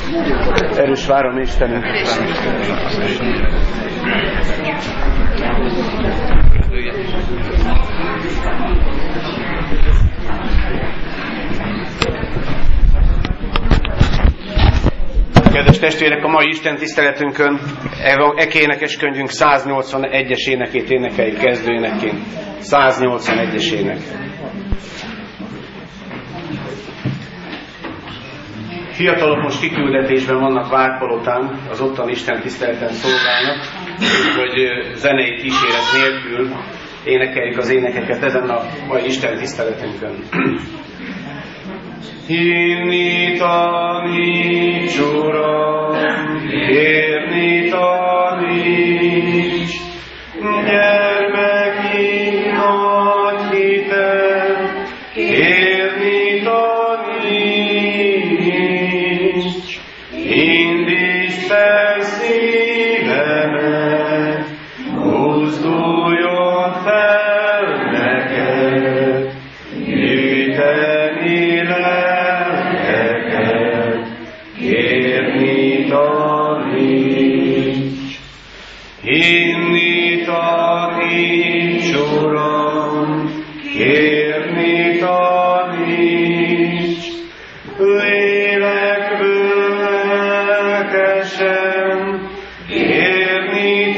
Erős várom Istenünk. Kedves testvérek, a mai Isten tiszteletünkön énekeskönyvünk 181-es énekét énekeljük kezdőénekként. 181-es ének. Fiatalok most kiküldetésben vannak Várpalotán, az ottani Isten tiszteleten szolgálnak, hogy zenei kíséret nélkül énekeljük az énekeket ezen a mai Isten tiszteletünkön. Hinni taníts, Uram, kérni taníts, gyermeki nagy hitet, kérni taníts, indítsd fel szívemet, mozduljon fel neked, gyűjteni lelkeket, kérni taníts. Hinni taníts, Uram, kérni taníts, lélekből lelkesen, kérni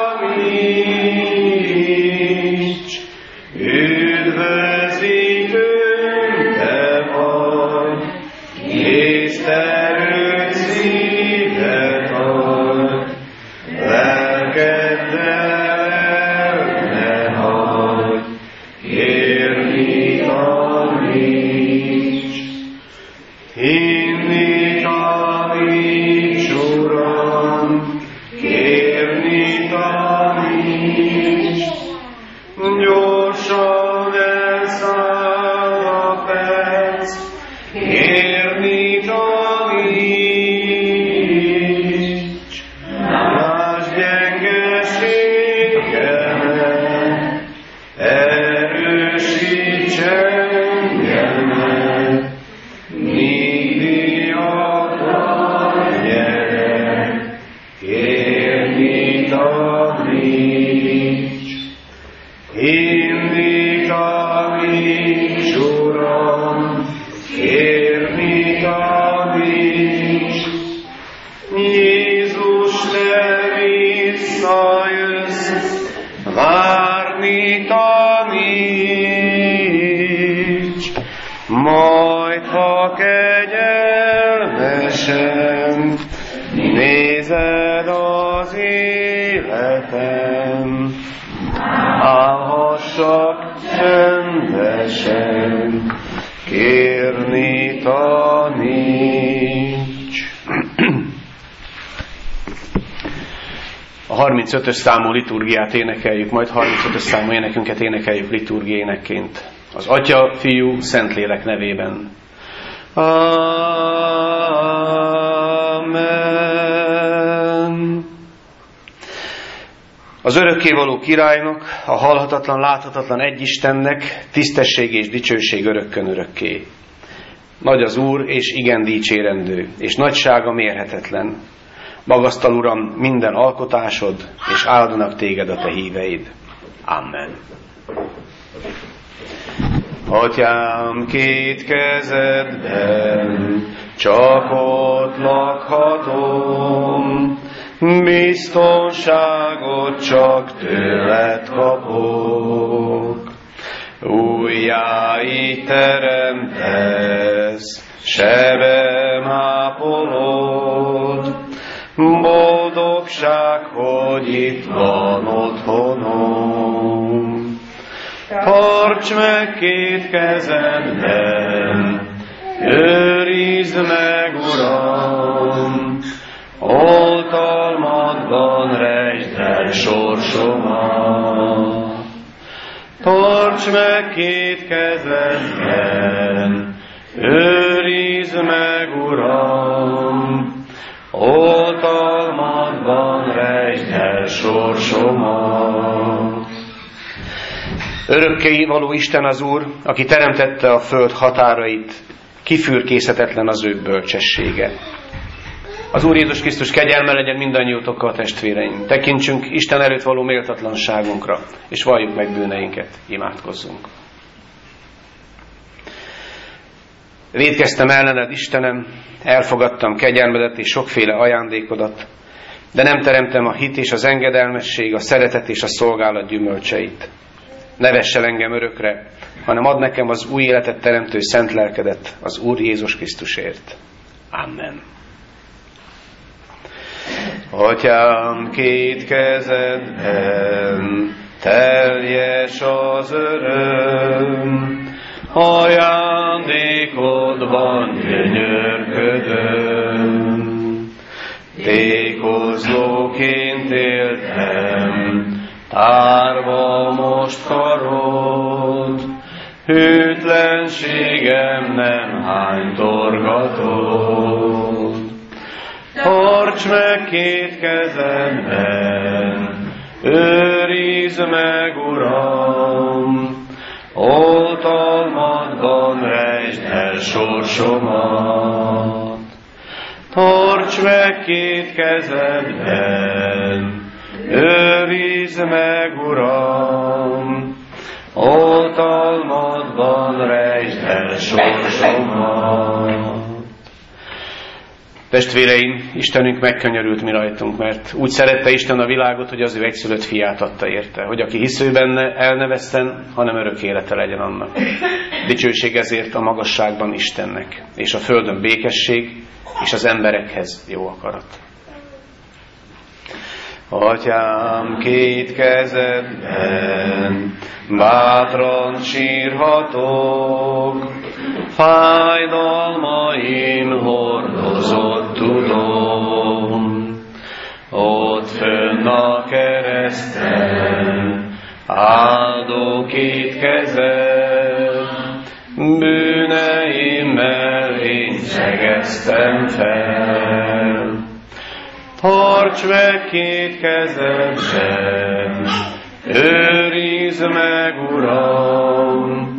taníts, üdvözítőm te vagy, észterőt szívet ad, lelkeddel el ne hagyd, kérni taníts. Hinni taníts, Uram, kérni taníts, gyorsan elszáll a perc, kérni taníts, lásd gyengeségemet, erősíts engemet, nyugdíjadra gyere, kérni taníts. Hinni taníts, Uram, kérni taníts, Jézus, te visszajössz, várni taníts, majd ha kegyelmesen nézed az életem, állhassak csendesen, kérni taníts. A 35-ös számú liturgiát énekeljük, majd 35-ös számú énekünket énekeljük liturgia énekként. Az Atya, Fiú, Szentlélek nevében. Amen. Az örökkévaló királynak, a halhatatlan, láthatatlan egyistennek tisztesség és dicsőség örökkön örökké. Nagy az Úr, és igen dicsérendő, és nagysága mérhetetlen. Magasztal, Uram, minden alkotásod, és áldanak téged a te híveid. Amen. Atyám, két kezedben csak ott lakhatom, biztonságot csak tőled kapok. Újjá így teremtesz, sebem ápolod, boldogság, hogy itt van otthonom. Tarts meg két kezedben, őrizd meg, Uram, oltalmadban rejtsd el sorsomat. Tarts meg két kezedben, őrizd meg, Uram, oltalmadban rejtsd el sorsomat. Örökké való Isten az Úr, aki teremtette a föld határait, kifürkészhetetlen az ő bölcsessége. Az Úr Jézus Krisztus kegyelme legyen mindannyiótokkal, testvéreim. Tekintsünk Isten előtt való méltatlanságunkra, és valljuk meg bűneinket, imádkozzunk. Vétkeztem ellened, Istenem, elfogadtam kegyelmedet és sokféle ajándékodat, de nem teremtem a hit és az engedelmesség, a szeretet és a szolgálat gyümölcseit. Ne vess el engem örökre, hanem add nekem az új életet teremtő szent lelkedet az Úr Jézus Krisztusért. Amen. Atyám, két kezedben teljes az öröm, ajándékodban gyönyörködöm. Tékozlóként éltem, tárva most karod, hűtlenségem nem hánytorgatod. Tarts meg két kezedben, őrizd meg, Uram, oltalmadban rejtsd el sorsomat. Tarts meg két kezedben, őrizd meg, Uram, oltalmadban rejtsd el sorsomat. Testvéreim, Istenünk megkönyörült mi rajtunk, mert úgy szerette Isten a világot, hogy az ő egyszülött fiát adta érte, hogy aki hisz ő benne, el ne veszten, hanem örök élete legyen annak. Dicsőség ezért a magasságban Istennek, és a földön békesség, és az emberekhez jó akarat. Atyám, két kezedben bátran sírhatok, fájdalmaim hordozott tudom. Ott fönn a kereszten áldó két kezed, bűneimmel én csegeztem fel. Tarts meg két kezedben, őrizd meg, Uram,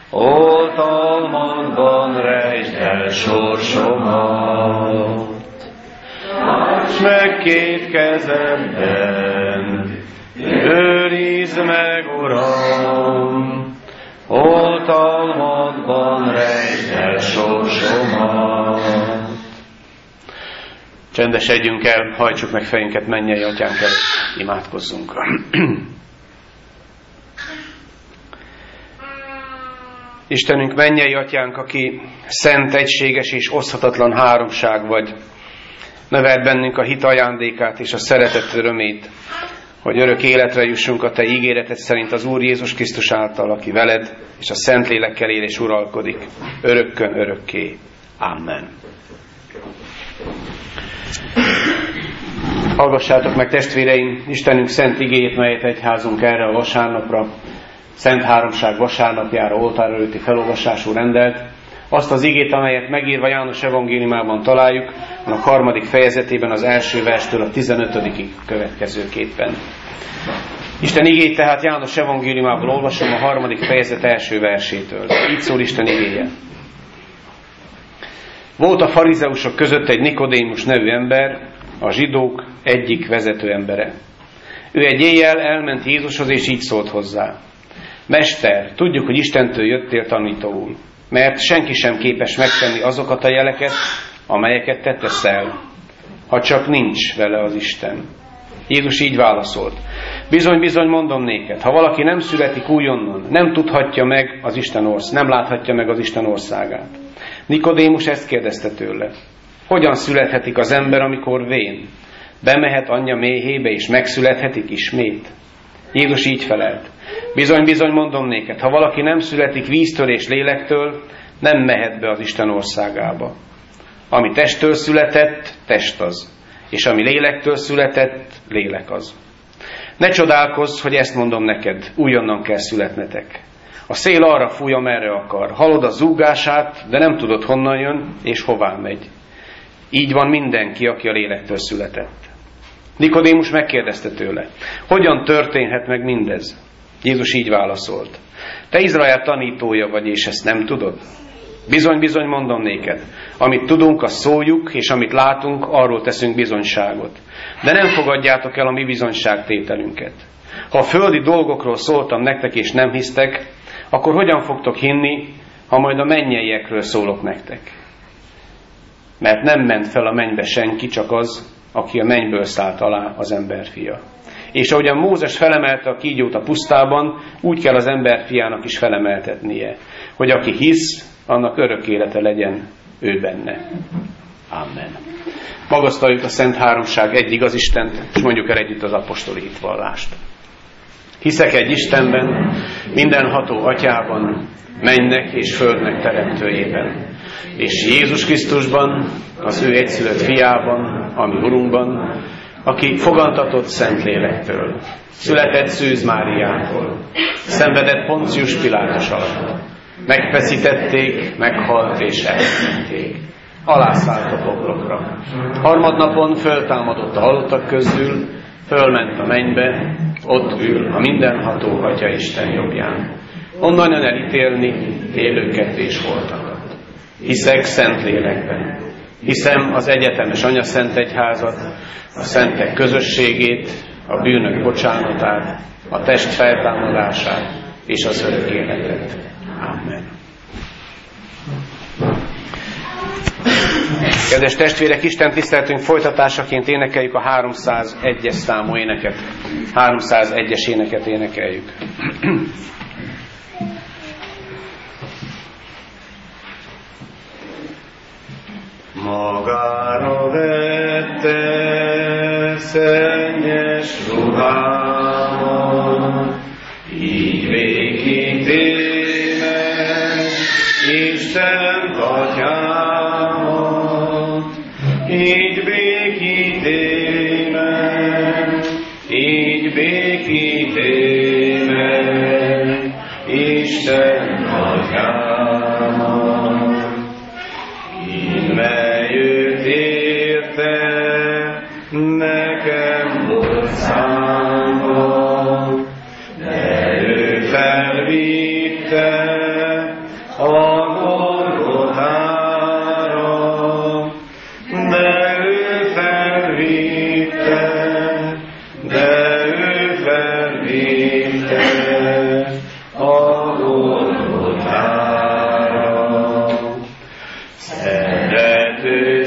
oltalmadban rejtsd el sorsomat. Tarts meg két kezedben, őrizd meg, Uram, oltalmadban rejtsd el sorsomat. Csendesedjünk el, hajtsuk meg fejünket mennyei Atyánk előtt, imádkozzunk. Istenünk, mennyei Atyánk, aki szent, egységes és oszthatatlan háromság vagy, növeld bennünk a hit ajándékát és a szeretet örömét, hogy örök életre jussunk a Te ígéreted szerint az Úr Jézus Krisztus által, aki veled és a Szentlélekkel él és uralkodik, örökkön örökké. Amen. Hallgassátok meg, testvéreim, Istenünk szent igéjét, melyet egyházunk erre a vasárnapra, Szent Háromság vasárnapjára, oltár előtti felolvasású rendelt. Azt az igét, amelyet megírva János evangéliumában találjuk, annak 3. fejezetében az első verstől a 15. következőképpen. Isten igét tehát János evangéliumából olvasom a 3. fejezet első versétől. Így szól Isten igéje. Volt a farizeusok között egy Nikodémus nevű ember, a zsidók egyik vezető embere. Ő egy éjjel elment Jézushoz, és így szólt hozzá. Mester, tudjuk, hogy Istentől jöttél tanítóul, mert senki sem képes megtenni azokat a jeleket, amelyeket te teszel, ha csak nincs vele az Isten. Jézus így válaszolt. Bizony, bizony mondom néked, ha valaki nem születik újonnan, nem tudhatja meg az Isten nem láthatja meg az Isten országát. Nikodémus ezt kérdezte tőle. Hogyan születhetik az ember, amikor vén? Bemehet anyja méhébe, és megszülethetik ismét? Jézus így felelt. Bizony, bizony mondom néked, ha valaki nem születik víztől és lélektől, nem mehet be az Isten országába. Ami testtől született, test az, és ami lélektől született, lélek az. Ne csodálkozz, hogy ezt mondom neked, újonnan kell születnetek. A szél arra fúj, amerre akar. Hallod a zúgását, de nem tudod, honnan jön, és hová megy. Így van mindenki, aki a lélektől született. Nikodémus megkérdezte tőle, hogyan történhet meg mindez? Jézus így válaszolt. Te Izrael tanítója vagy, és ezt nem tudod? Bizony-bizony mondom néked, amit tudunk, azt szóljuk, és amit látunk, arról teszünk bizonyságot. De nem fogadjátok el a mi bizonyságtételünket. Ha a földi dolgokról szóltam nektek, és nem hisztek, akkor hogyan fogtok hinni, ha majd a mennyeiekről szólok nektek? Mert nem ment fel a mennybe senki, csak az, aki a mennyből szállt alá, az emberfia. És ahogyan Mózes felemelte a kígyót a pusztában, úgy kell az emberfiának is felemeltetnie, hogy aki hisz, annak örök élete legyen ő benne. Amen. Magasztaljuk a Szent Háromság egy igaz Istent, és mondjuk el együtt az apostoli hitvallást. Hiszek egy Istenben, mindenható Atyában, mennynek és földnek teremtőjében, és Jézus Krisztusban, az ő egyszülött fiában, ami Urunkban, aki fogantatott Szentlélektől, született Szűz Máriától, szenvedett Poncius Pilátus alatt, megfeszítették, meghalt és eltették, alászállt a poklokra. Harmadnapon föltámadott a halottak közül, fölment a mennybe, ott ül a mindenható Atya Isten jobbján. Onnan jön elítélni élőket és holtakat. Hiszek Szentlélekben. Hiszem az egyetemes Anyaszent Egyházat, a szentek közösségét, a bűnök bocsánatát, a test feltámadását és az örök életet. Amen. Kedves testvérek, Isten tiszteletünk folytatásaként énekeljük a 301-es számú éneket. 301-es éneket énekeljük. Magára vette szennyes ruhámat, így végíténe Isten Atyámat, így békíténe Isten Atyámat, így melyőt érte nekem volt számba, de ő felvitte a Golgotára, de ő felvitte a Golgotára. Szerető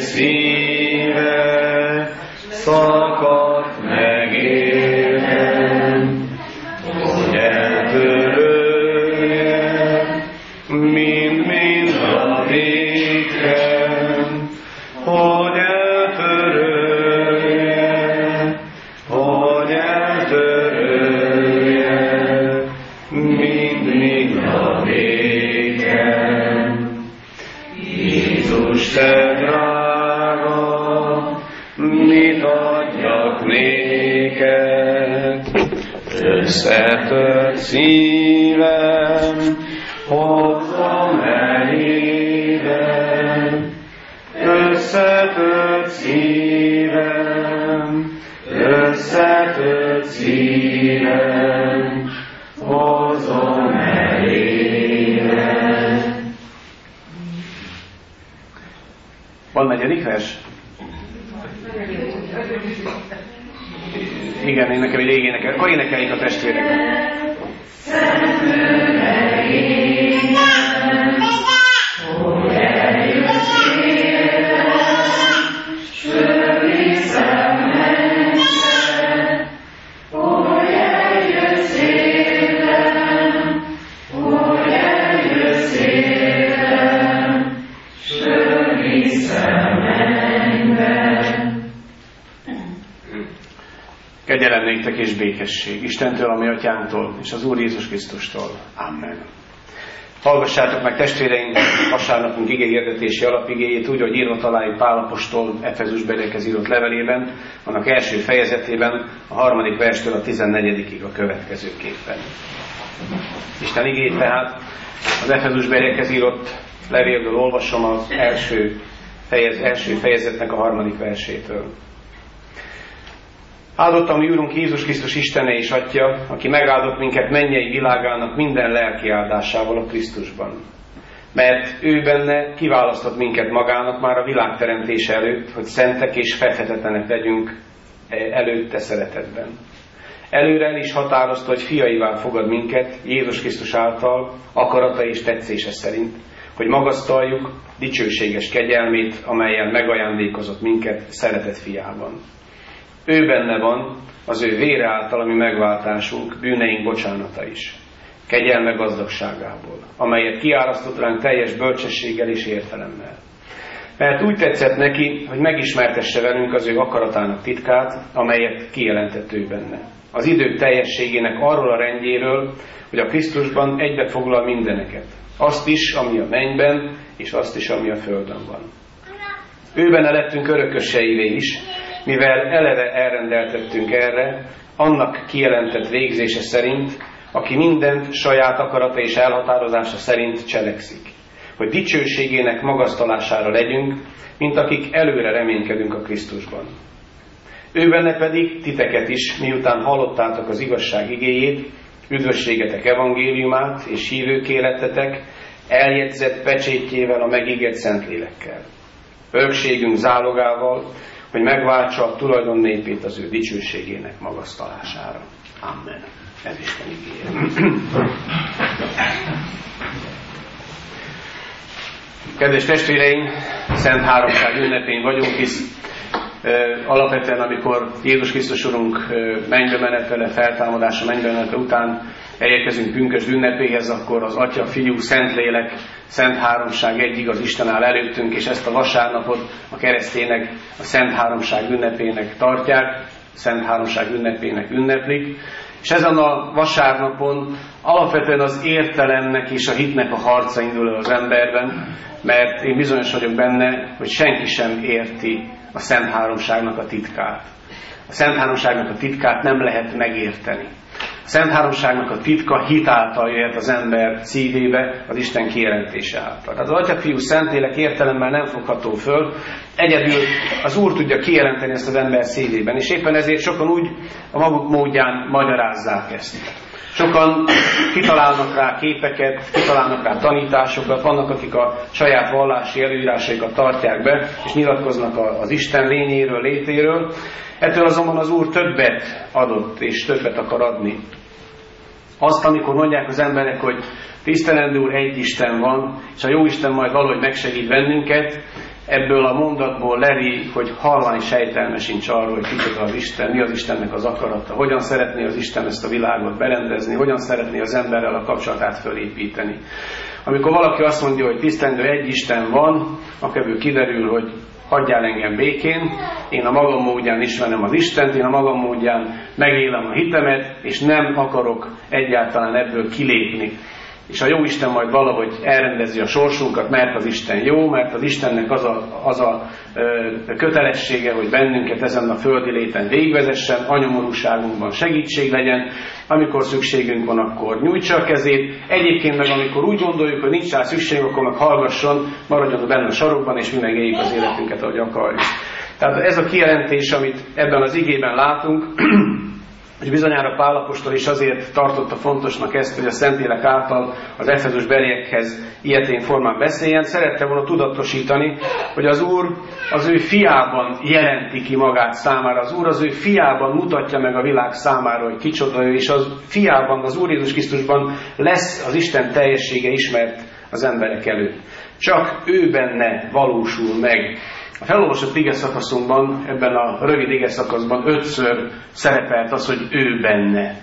szíve szakadt meg értem, hogy eltörölje mind a vétrem, hogy eltörölje mind a vétrem. Jézus, te drága, mit adjak néked? Összetört szívem, hozzam eléd. Összetört szívem, hozzam eléd. Van negyedik vers? Igen, én nekem egy rég énekel. Akkor énekeljük a testvérek. Kegyelem néktek és békesség Istentől, a mi Atyánktól, és az Úr Jézus Krisztustól. Amen. Hallgassátok meg, testvéreink, vasárnapunk igehirdetési alapigéjét úgy, hogy írva találjuk Pál apostol Efezusbeliekhez írott levelében, annak első fejezetében, a 3. verstől a 14-ig a következőképpen. Isten igéjét tehát az Efezusbeliekhez írott levélből olvasom az első fejezetnek a 3. versétől. Áldott a mi Úrunk Jézus Krisztus Istene és Atya, aki megáldott minket mennyei világának minden lelki áldásával a Krisztusban. Mert ő benne kiválasztott minket magának már a világ teremtése előtt, hogy szentek és fethetetlenek legyünk előtte szeretetben. Előre el is határozta, hogy fiaivá fogad minket Jézus Krisztus által, akarata és tetszése szerint, hogy magasztaljuk dicsőséges kegyelmét, amellyel megajándékozott minket szeretett fiában. Ő benne van, az ő vére által, ami megváltásunk, bűneink bocsánata is, kegyelme gazdagságából, amelyet kiárasztott ránk teljes bölcsességgel és értelemmel. Mert úgy tetszett neki, hogy megismertesse velünk az ő akaratának titkát, amelyet kijelentett ő benne. Az idők teljességének arról a rendjéről, hogy a Krisztusban egybefoglal mindeneket. Azt is, ami a mennyben, és azt is, ami a földön van. Őbenne lettünk örököseivé is, mivel eleve elrendeltettünk erre, annak kijelentett végzése szerint, aki mindent saját akarata és elhatározása szerint cselekszik, hogy dicsőségének magasztalására legyünk, mint akik előre reménykedünk a Krisztusban. Ő benne pedig titeket is, miután hallottátok az igazság igéjét, üdvösségetek evangéliumát és hívőké lettetek, eljegyzett pecsétjével a megígért Szentlélekkel, örökségünk zálogával, hogy megváltsa a tulajdon népét az ő dicsőségének magasztalására. Amen. Ez Isten igéje. Kedves testvéreim, Szent Háromság ünnepén vagyunk, hisz alapvetően, amikor Jézus Krisztus Urunk mennybe menetele, feltámadása mennybe menetele után elérkezünk pünkösd ünnepéhez, akkor az Atya, Fiú, Szentlélek, Szent Háromság egyig az Isten áll előttünk, és ezt a vasárnapot a keresztények a Szent Háromság ünnepének tartják, Szent Háromság ünnepének ünneplik. És ezen a vasárnapon alapvetően az értelemnek és a hitnek a harca indul el az emberben, mert én bizonyos vagyok benne, hogy senki sem érti a Szent Háromságnak a titkát. A Szent Háromságnak a titkát nem lehet megérteni. A Szent Háromságnak a titka hit által jöhet az ember szívébe, az Isten kijelentése által. Tehát az Atya, Fiú, Szentlélek értelemmel nem fogható föl, egyedül az Úr tudja kijelenteni ezt az ember szívében, és éppen ezért sokan úgy a maguk módján magyarázzák ezt. Sokan kitalálnak rá képeket, kitalálnak rá tanításokat, vannak, akik a saját vallási előírásaikat tartják be, és nyilatkoznak az Isten lényéről, létéről. Ettől azonban az Úr többet adott, és többet akar adni. Azt, amikor mondják az emberek, hogy tisztelendő Úr, egy Isten van, és a jó Isten majd valahogy megsegít bennünket, ebből a mondatból levi, hogy hallani sejtelme sincs arról, hogy kicsoda az Isten, mi az Istennek az akarata, hogyan szeretné az Isten ezt a világot berendezni, hogyan szeretné az emberrel a kapcsolatát fölépíteni. Amikor valaki azt mondja, hogy tisztelendő egy Isten van, akkor ebből kiderül, hogy hagyjál engem békén, én a magam módján ismerem az Istent, én a magam módján megélem a hitemet, és nem akarok egyáltalán ebből kilépni. És a jó Isten majd valahogy elrendezi a sorsunkat, mert az Isten jó, mert az Istennek az a kötelessége, hogy bennünket ezen a földi léten végigvezessen, anyomorúságunkban segítség legyen, amikor szükségünk van, akkor nyújtsa a kezét, egyébként meg amikor úgy gondoljuk, hogy nincs rá szükség, akkor meg hallgasson, maradjon benne a sarokban, és mi megéljük az életünket, ahogy akarjuk. Tehát ez a kijelentés, amit ebben az igében látunk, hogy bizonyára Pál apostol is azért tartotta fontosnak ezt, hogy a Szentlélek által az Efezus beliekhez ilyetén formán beszéljen. Szerette volna tudatosítani, hogy az Úr az ő fiában jelenti ki magát számára. Az Úr az ő fiában mutatja meg a világ számára, hogy kicsoda ő, és az fiában, az Úr Jézus Krisztusban lesz az Isten teljessége ismert az emberek előtt. Csak ő benne valósul meg. A felolvasott igeszakaszunkban, ebben a rövid igeszakaszban 5-ször szerepelt az, hogy ő benne.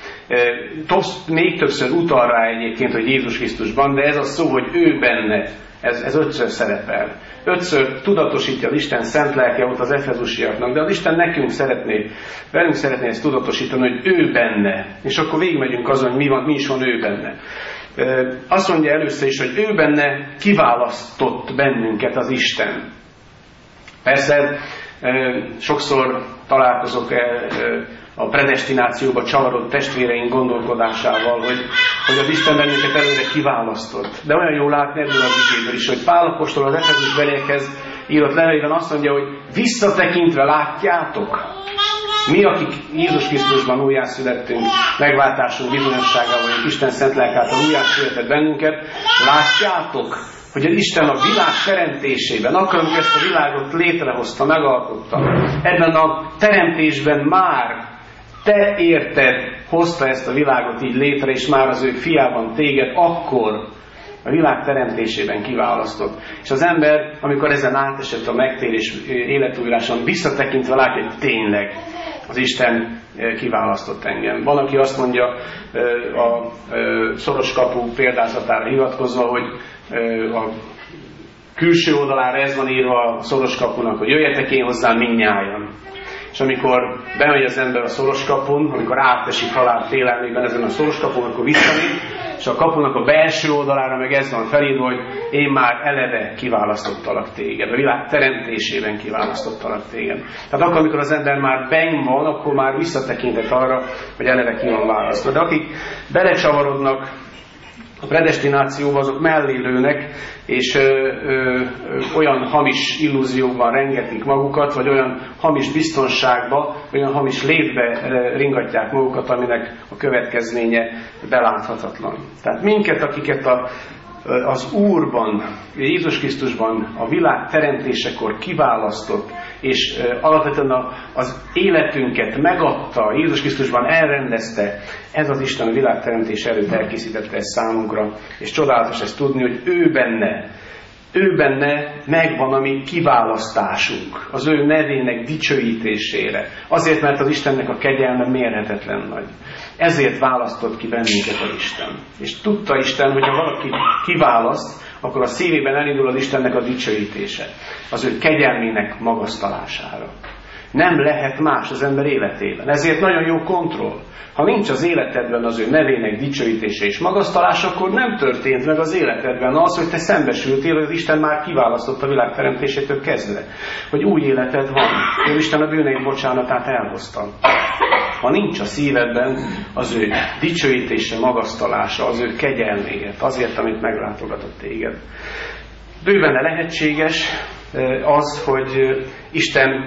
Még többször utal rá egyébként, hogy Jézus Krisztusban, de ez a szó, hogy ő benne, ez 5-ször szerepel. 5-ször tudatosítja az Isten szent lelke ott az efezusiaknak, de az Isten velünk szeretné ezt tudatosítani, hogy ő benne. És akkor végigmegyünk azon, hogy mi is van ő benne. Azt mondja először is, hogy ő benne kiválasztott bennünket az Isten. Persze sokszor találkozok a predestinációba csavarodott testvéreink gondolkodásával, hogy az Isten bennünket előre kiválasztott. De olyan jó látni ebből az igéből is, hogy Pál apostol az Efezus beliekhez írott levelében azt mondja, hogy visszatekintve látjátok. Mi, akik Jézus Krisztusban újjászülettünk, megváltásunk bizonyosságával, hogy Isten szent lelke által újjászületett bennünket, látjátok, hogy az Isten a világ teremtésében, akkor, amikor ezt a világot létrehozta, megalkotta, ebben a teremtésben már te érted, hozta ezt a világot így létre, és már az ő fiában téged akkor a világ teremtésében kiválasztott. És az ember, amikor ezen átesett a megtérés életújráson, visszatekintve látja, hogy tényleg az Isten kiválasztott engem. Van, aki azt mondja a szoros kapu példázatára hivatkozva, hogy a külső oldalára ez van írva a szoros kapunak, hogy jöjjetek én hozzám mindnyájan. És amikor bemegy az ember a szoros kapun, amikor átesik halál félelmében ezen a szoros kapun, akkor visszamegy, és a kapunak a belső oldalára meg ez van felírva, hogy én már eleve kiválasztottalak téged. A világ teremtésében kiválasztottalak téged. Tehát akkor, amikor az ember már benn van, akkor már visszatekintett arra, hogy eleve ki van választva. De akik belecsavarodnak a predestinációba, azok mellé lőnek, és olyan hamis illúziókban rengetik magukat, vagy olyan hamis biztonságba, olyan hamis létbe ringatják magukat, aminek a következménye beláthatatlan. Tehát minket, akiket az Úrban, Jézus Krisztusban a világ teremtésekor kiválasztott, és alapvetően az életünket megadta, Jézus Krisztusban elrendezte, ez az Isten a világ teremtés előtt elkészítette ezt számunkra, és csodálatos ezt tudni, hogy ő benne megvan a mi kiválasztásunk, az ő nevének dicsőítésére. Azért, mert az Istennek a kegyelme mérhetetlen nagy. Ezért választott ki bennünket az Isten. És tudta Isten, hogy ha valaki kiválaszt, akkor a szívében elindul az Istennek a dicsőítése. Az ő kegyelmének magasztalására. Nem lehet más az ember életében. Ezért nagyon jó kontroll. Ha nincs az életedben az ő nevének dicsőítése és magasztalása, akkor nem történt meg az életedben az, hogy te szembesültél, hogy az Isten már kiválasztott a világ teremtésétől kezdve. Hogy új életed van. Hogy Isten a bűneid bocsánatát elhozta. Ha nincs a szívedben az ő dicsőítése, magasztalása, az ő kegyelméget, azért, amit meglátogatott téged. Bőven lehetséges az, hogy Isten,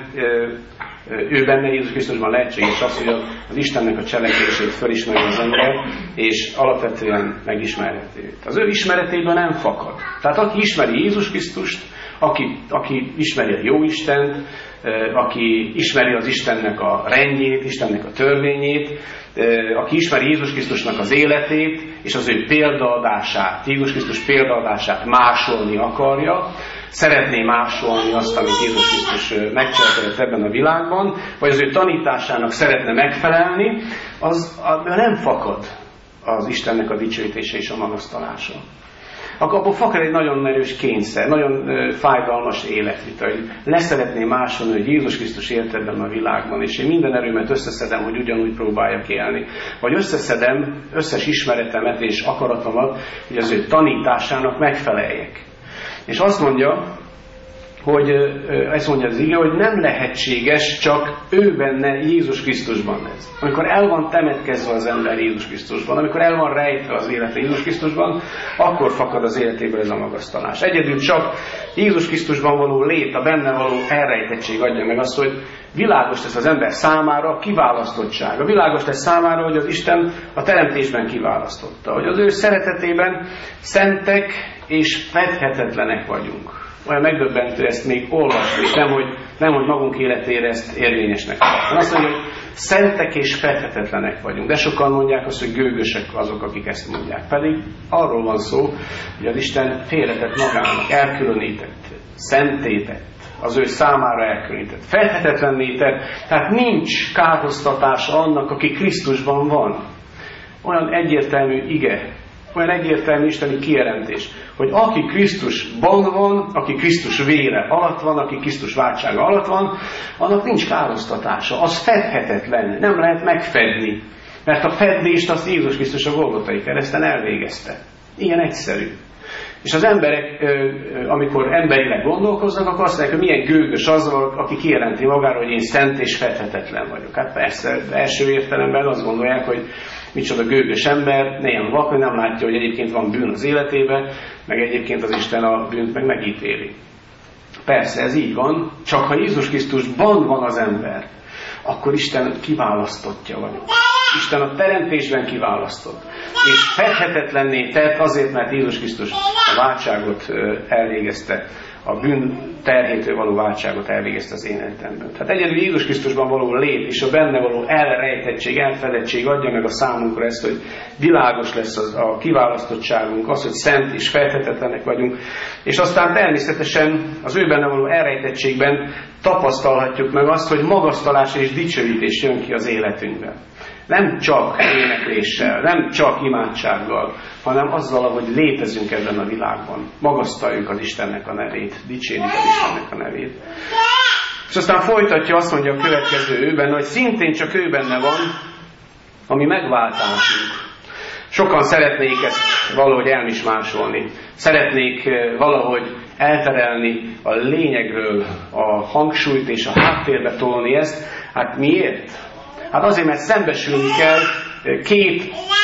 ő benne, Jézus Krisztusban lehetséges az, hogy az Istennek a cselekvését felismeri az ember, és alapvetően megismerheti őt. Az ő ismeretében nem fakad. Tehát aki ismeri Jézus Krisztust, aki ismeri a jó Istent, aki ismeri az Istennek a rendjét, Istennek a törvényét, aki ismeri Jézus Krisztusnak az életét, és az ő példaadását, Jézus Krisztus példaadását másolni akarja, szeretné másolni azt, amit Jézus Krisztus megcselekedett ebben a világban, vagy az ő tanításának szeretne megfelelni, az nem fakad az Istennek a dicsőítése és a magasztalása. Akkor abból fakad egy nagyon erős kényszer, nagyon fájdalmas életvita, hogy leszeretné másolni, hogy Jézus Krisztus élt ebben a világban, és én minden erőmet összeszedem, hogy ugyanúgy próbáljak élni. Vagy összeszedem összes ismeretemet és akaratomat, hogy az ő tanításának megfeleljek. És azt mondja, hogy ezt mondja az ige, hogy nem lehetséges csak ő benne Jézus Krisztusban ez. Amikor el van temetkezve az ember Jézus Krisztusban, amikor el van rejtve az élete Jézus Krisztusban, akkor fakad az életéből ez a magasztalás. Egyedül csak Jézus Krisztusban való lét, a benne való elrejtettség adja meg azt, hogy világos lesz az ember számára kiválasztottság. A világos lesz számára, hogy az Isten a teremtésben kiválasztotta. Hogy az ő szeretetében szentek és fedhetetlenek vagyunk. Olyan megdöbbentő ezt még olvasni, és nem, hogy magunk életére ezt érvényesnek tartani. Azt mondja, hogy szentek és fedhetetlenek vagyunk. De sokan mondják azt, hogy gőgösek azok, akik ezt mondják. Pedig arról van szó, hogy az Isten félretett magának, elkülönített, szentétett, az ő számára elkülönített, fedhetetlenné tett, tehát nincs kárhoztatása annak, aki Krisztusban van. Olyan egyértelmű ige, olyan egyértelmű isteni kijelentés, hogy aki Krisztusban van, aki Krisztus vére alatt van, aki Krisztus váltsága alatt van, annak nincs kárhoztatása. Az fedhetetlen, nem lehet megfedni. Mert a fedést azt Jézus Krisztus a Golgotai kereszten elvégezte. Ilyen egyszerű. És az emberek, amikor emberileg gondolkoznak, akkor azt mondják, hogy milyen gőgös az, aki kijelenti magáról, hogy én szent és fedhetetlen vagyok. Hát persze, első értelemben azt gondolják, hogy micsoda gőgös ember, ne ilyen vak, hogy nem látja, hogy egyébként van bűn az életében, meg egyébként az Isten a bűnt meg megítéli. Persze, ez így van, csak ha Jézus Krisztusban van az ember, akkor Isten kiválasztottja vagyok. Isten a teremtésben kiválasztott. És fedhetetlenné tett azért, mert Jézus Krisztus a váltságot elvégezte. A bűn terhétől való váltságot elvégezte az én életemben. Tehát egyedül Jézus Krisztusban való lét és a benne való elrejtettség, elfedettség adja meg a számunkra ezt, hogy világos lesz a kiválasztottságunk, az, hogy szent és fedhetetlenek vagyunk. És aztán természetesen az ő benne való elrejtettségben tapasztalhatjuk meg azt, hogy magasztalás és dicsőítés jön ki az életünkben. Nem csak énekléssel, nem csak imádsággal, hanem azzal, ahogy létezünk ebben a világban. Magasztaljuk az Istennek a nevét, dicsérjük az Istennek a nevét. És aztán folytatja, azt mondja a következő őben, hogy szintén csak ő benne van, ami megváltásunk. Sokan szeretnék ezt valahogy elmismásolni. Szeretnék valahogy elterelni a lényegről a hangsúlyt és a háttérbe tolni ezt. Hát miért? Hát azért, mert szembesülni kell két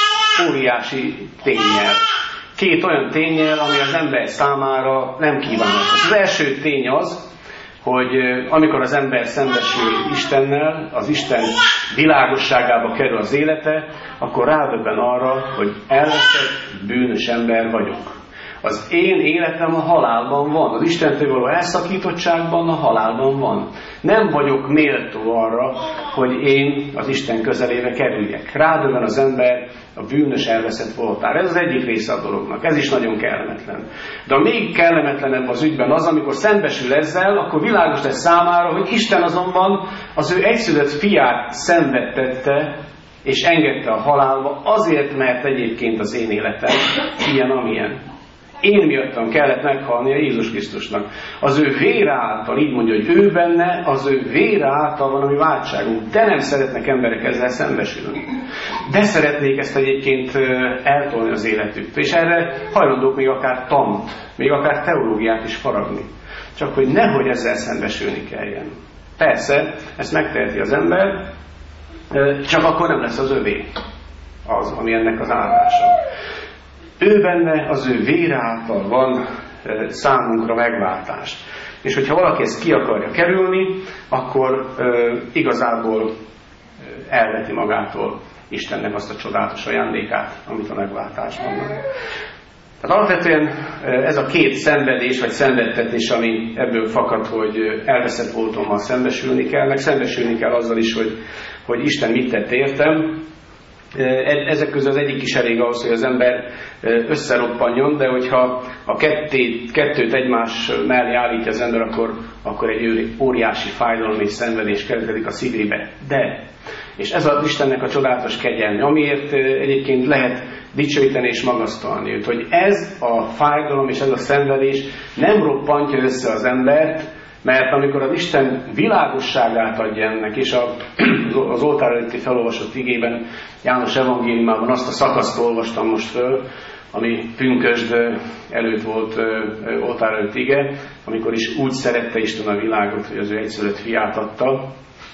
óriási ténnyel. Két olyan ténnyel, ami az ember számára nem kívánatos. Az első tény az, hogy amikor az ember szembesül Istennel, az Isten világosságába kerül az élete, akkor rádöbben arra, hogy elveszett, bűnös ember vagyok. Az én életem a halálban van. Az Istentől való elszakítottságban a halálban van. Nem vagyok méltó arra, hogy én az Isten közelébe kerüljek. Rádöbben az ember a bűnös elveszett voltára. Ez az egyik része a dolognak. Ez is nagyon kellemetlen. De a még kellemetlenebb az ügyben az, amikor szembesül ezzel, akkor világos lesz számára, hogy Isten azonban az ő egyszülött fiát szenvedtette, és engedte a halálba azért, mert egyébként az én életem ilyen, amilyen. Én miattam kellett meghalnia Jézus Krisztusnak. Az ő vére által, így mondja, hogy ő benne, az ő vére által van a mi váltságunk. De nem szeretnek emberek ezzel szembesülni. De szeretnék ezt egyébként eltolni az életüktől. És erre hajlandók még akár tant, még akár teológiát is faragni. Csak hogy nehogy ezzel szembesülni kelljen. Persze, ezt megteheti az ember, csak akkor nem lesz az övé az, ami ennek az áldása. Ő benne, az ő vére által van számunkra megváltás. És hogyha valaki ezt ki akarja kerülni, akkor igazából elveti magától Istennek azt a csodálatos ajándékát, amit a megváltásban van. Tehát alapvetően ez a két szenvedés, vagy szenvedtetés, ami ebből fakad, hogy elveszett voltommal szembesülni kell, meg szembesülni kell azzal is, hogy Isten mit tett értem. Ezek közül az egyik is elég ahhoz, hogy az ember összeroppanjon, de hogyha a kettőt egymás mellé állítja az ember, akkor egy óriási fájdalom és szenvedés keletkezik a szívébe. De, és ez az Istennek a csodálatos kegyelme, amiért egyébként lehet dicsőíteni és magasztalni őt, hogy ez a fájdalom és ez a szenvedés nem roppantja össze az embert, mert amikor az Isten világosságát adja ennek, és az oltár előtti felolvasott igében, János evangéliumában azt a szakaszt olvastam most föl, ami pünkösd előtt volt oltár előtt ige, amikor is úgy szerette Isten a világot, hogy az ő egyszülött fiát adta,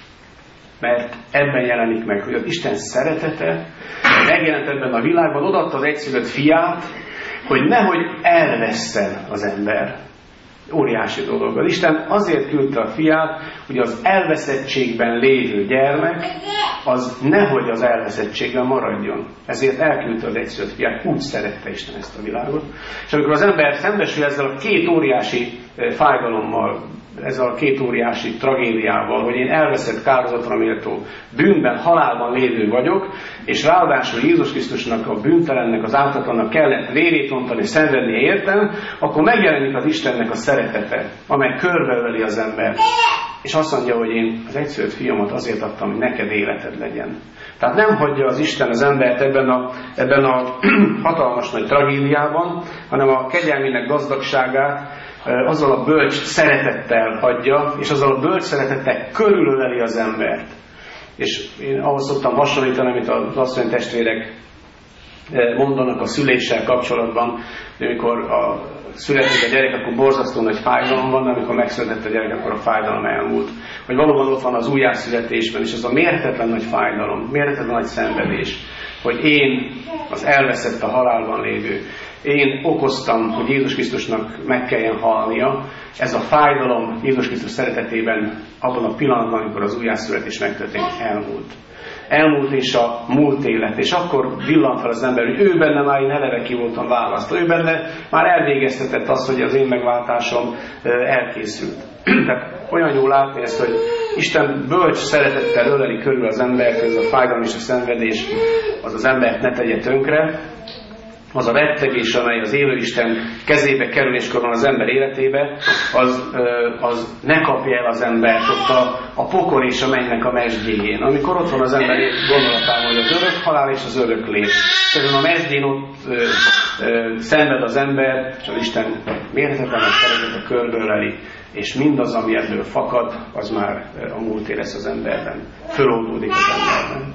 mert ebben jelenik meg, hogy az Isten szeretete megjelent ebben a világban, odaadta az egyszülött fiát, hogy nehogy elvesszen az ember. Óriási dolog. Az Isten azért küldte a fiát, hogy az elveszettségben lévő gyermek, az nehogy az elveszettségben maradjon. Ezért elküldte az egyszülött fiát. Úgy szerette Isten ezt a világot. És amikor az ember szembesül ezzel a két óriási fájdalommal, ezzel a két óriási tragédiával, hogy én elveszett, kározatra méltó, bűnben, halálban lévő vagyok, és ráadásul Jézus Krisztusnak, a bűntelennek, az ártatlannak kellett vérét ontani, szenvednie értem, akkor megjelenik az Istennek a szeretete, amely körbeveli az ember. És azt mondja, hogy én az egyszülött fiamat azért adtam, hogy neked életed legyen. Tehát nem hagyja az Isten az embert ebben a hatalmas nagy tragédiában, hanem a kegyelmének gazdagságát azzal a bölcs szeretettel adja, és azzal a bölcs szeretettel körülöleli az embert. És én ahhoz szoktam hasonlítani, amit az asszony testvérek mondanak a szüléssel kapcsolatban, hogy amikor születik a gyerek, akkor borzasztó nagy fájdalom van, de amikor megszületett a gyerek, akkor a fájdalom elmúlt. Hogy valóban ott van az újjászületésben, és ez a mérhetetlen nagy fájdalom, mérhetetlen nagy szenvedés, hogy én, az elveszett, a halálban lévő, én okoztam, hogy Jézus Krisztusnak meg kelljen halnia. Ez a fájdalom Jézus Krisztus szeretetében abban a pillanatban, amikor az újjászületés megtörtént, elmúlt. Elmúlt és a múlt élet, és akkor villant fel az ember, hogy ő benne már én eleve ki voltam választva. Ő benne már elvégeztetett azt, hogy az én megváltásom elkészült. Tehát olyan jó látni ezt, hogy Isten bölcs szeretettel öleli körül az embert, ez a fájdalom és a szenvedés az az embert ne tegye tönkre. Az a rettegés, amely az élő Isten kezébe kerül, és van az ember életébe, az ne kapja el az embert ott a pokol és a mennynek a mesdjéjén. Amikor ott van az ember gondolatában, hogy az örök halál és az örök lét. Ezen a mesdjén ott szenved az ember, és az Isten mérhetetlen szeretet a körből eli, és mindaz, ami ebből fakad, az már a múlté lesz az emberben. Föloldódik az emberben.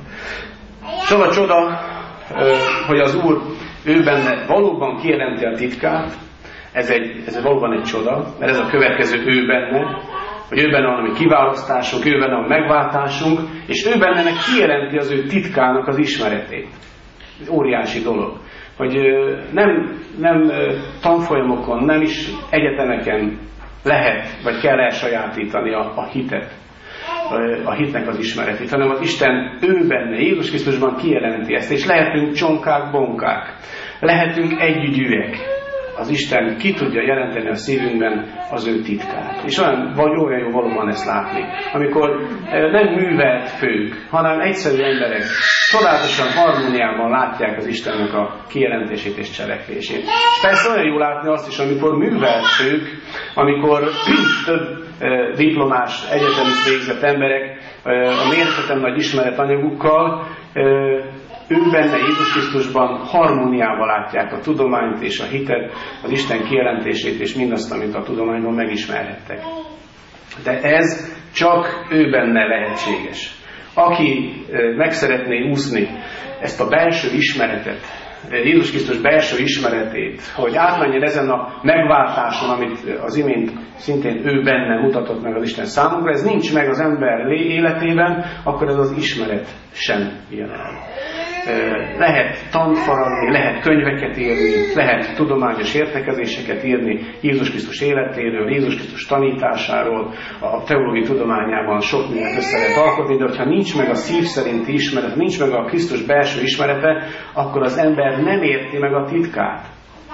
Csoda, hogy az Úr ő benne valóban kijelenti a titkát, ez valóban egy csoda, mert ez a következő ő benne, hogy ő benne van a mi kiválasztásunk, ő benne a megváltásunk, és ő benne kijelenti az ő titkának az ismeretét. Ez óriási dolog. Hogy nem tanfolyamokon, nem is egyetemeken lehet, vagy kell elsajátítani a hitet, a hitnek az ismeretét, hanem az Isten ő benne, Jézus Krisztusban kijelenti ezt, és lehetünk csonkák, bonkák, lehetünk együgyűek. Az Isten ki tudja jelenteni a szívünkben az ő titkát. És olyan jó valóban ezt látni. Amikor nem művelt fők, hanem egyszerű emberek csodálatosan harmóniában látják az Istennek a kijelentését és cselekvését. És persze olyan jó látni azt is, amikor művelt fők, amikor több diplomás, egyetemist végzett emberek a mérhetetlen nagy ismeretanyagukkal ő benne Jézus Krisztusban harmóniával látják a tudományt és a hitet, az Isten kijelentését és mindazt, amit a tudományban megismerhettek. De ez csak ő benne lehetséges. Aki meg szeretné úszni ezt a belső ismeretet, Jézus Krisztus belső ismeretét, hogy átmenjen ezen a megváltáson, amit az imént szintén ő benne mutatott meg az Isten számunkra, ez nincs meg az ember életében, akkor ez az ismeret sem jön el. Lehet tant faragni, lehet könyveket írni, lehet tudományos értekezéseket írni Jézus Krisztus életéről, Jézus Krisztus tanításáról, a teológiai tudományában sok mindent össze lehet alkotni, de hogyha nincs meg a szív szerinti ismeret, nincs meg a Krisztus belső ismerete, akkor az ember nem érti meg a titkát.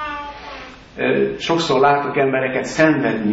Sokszor látok embereket szenvedni,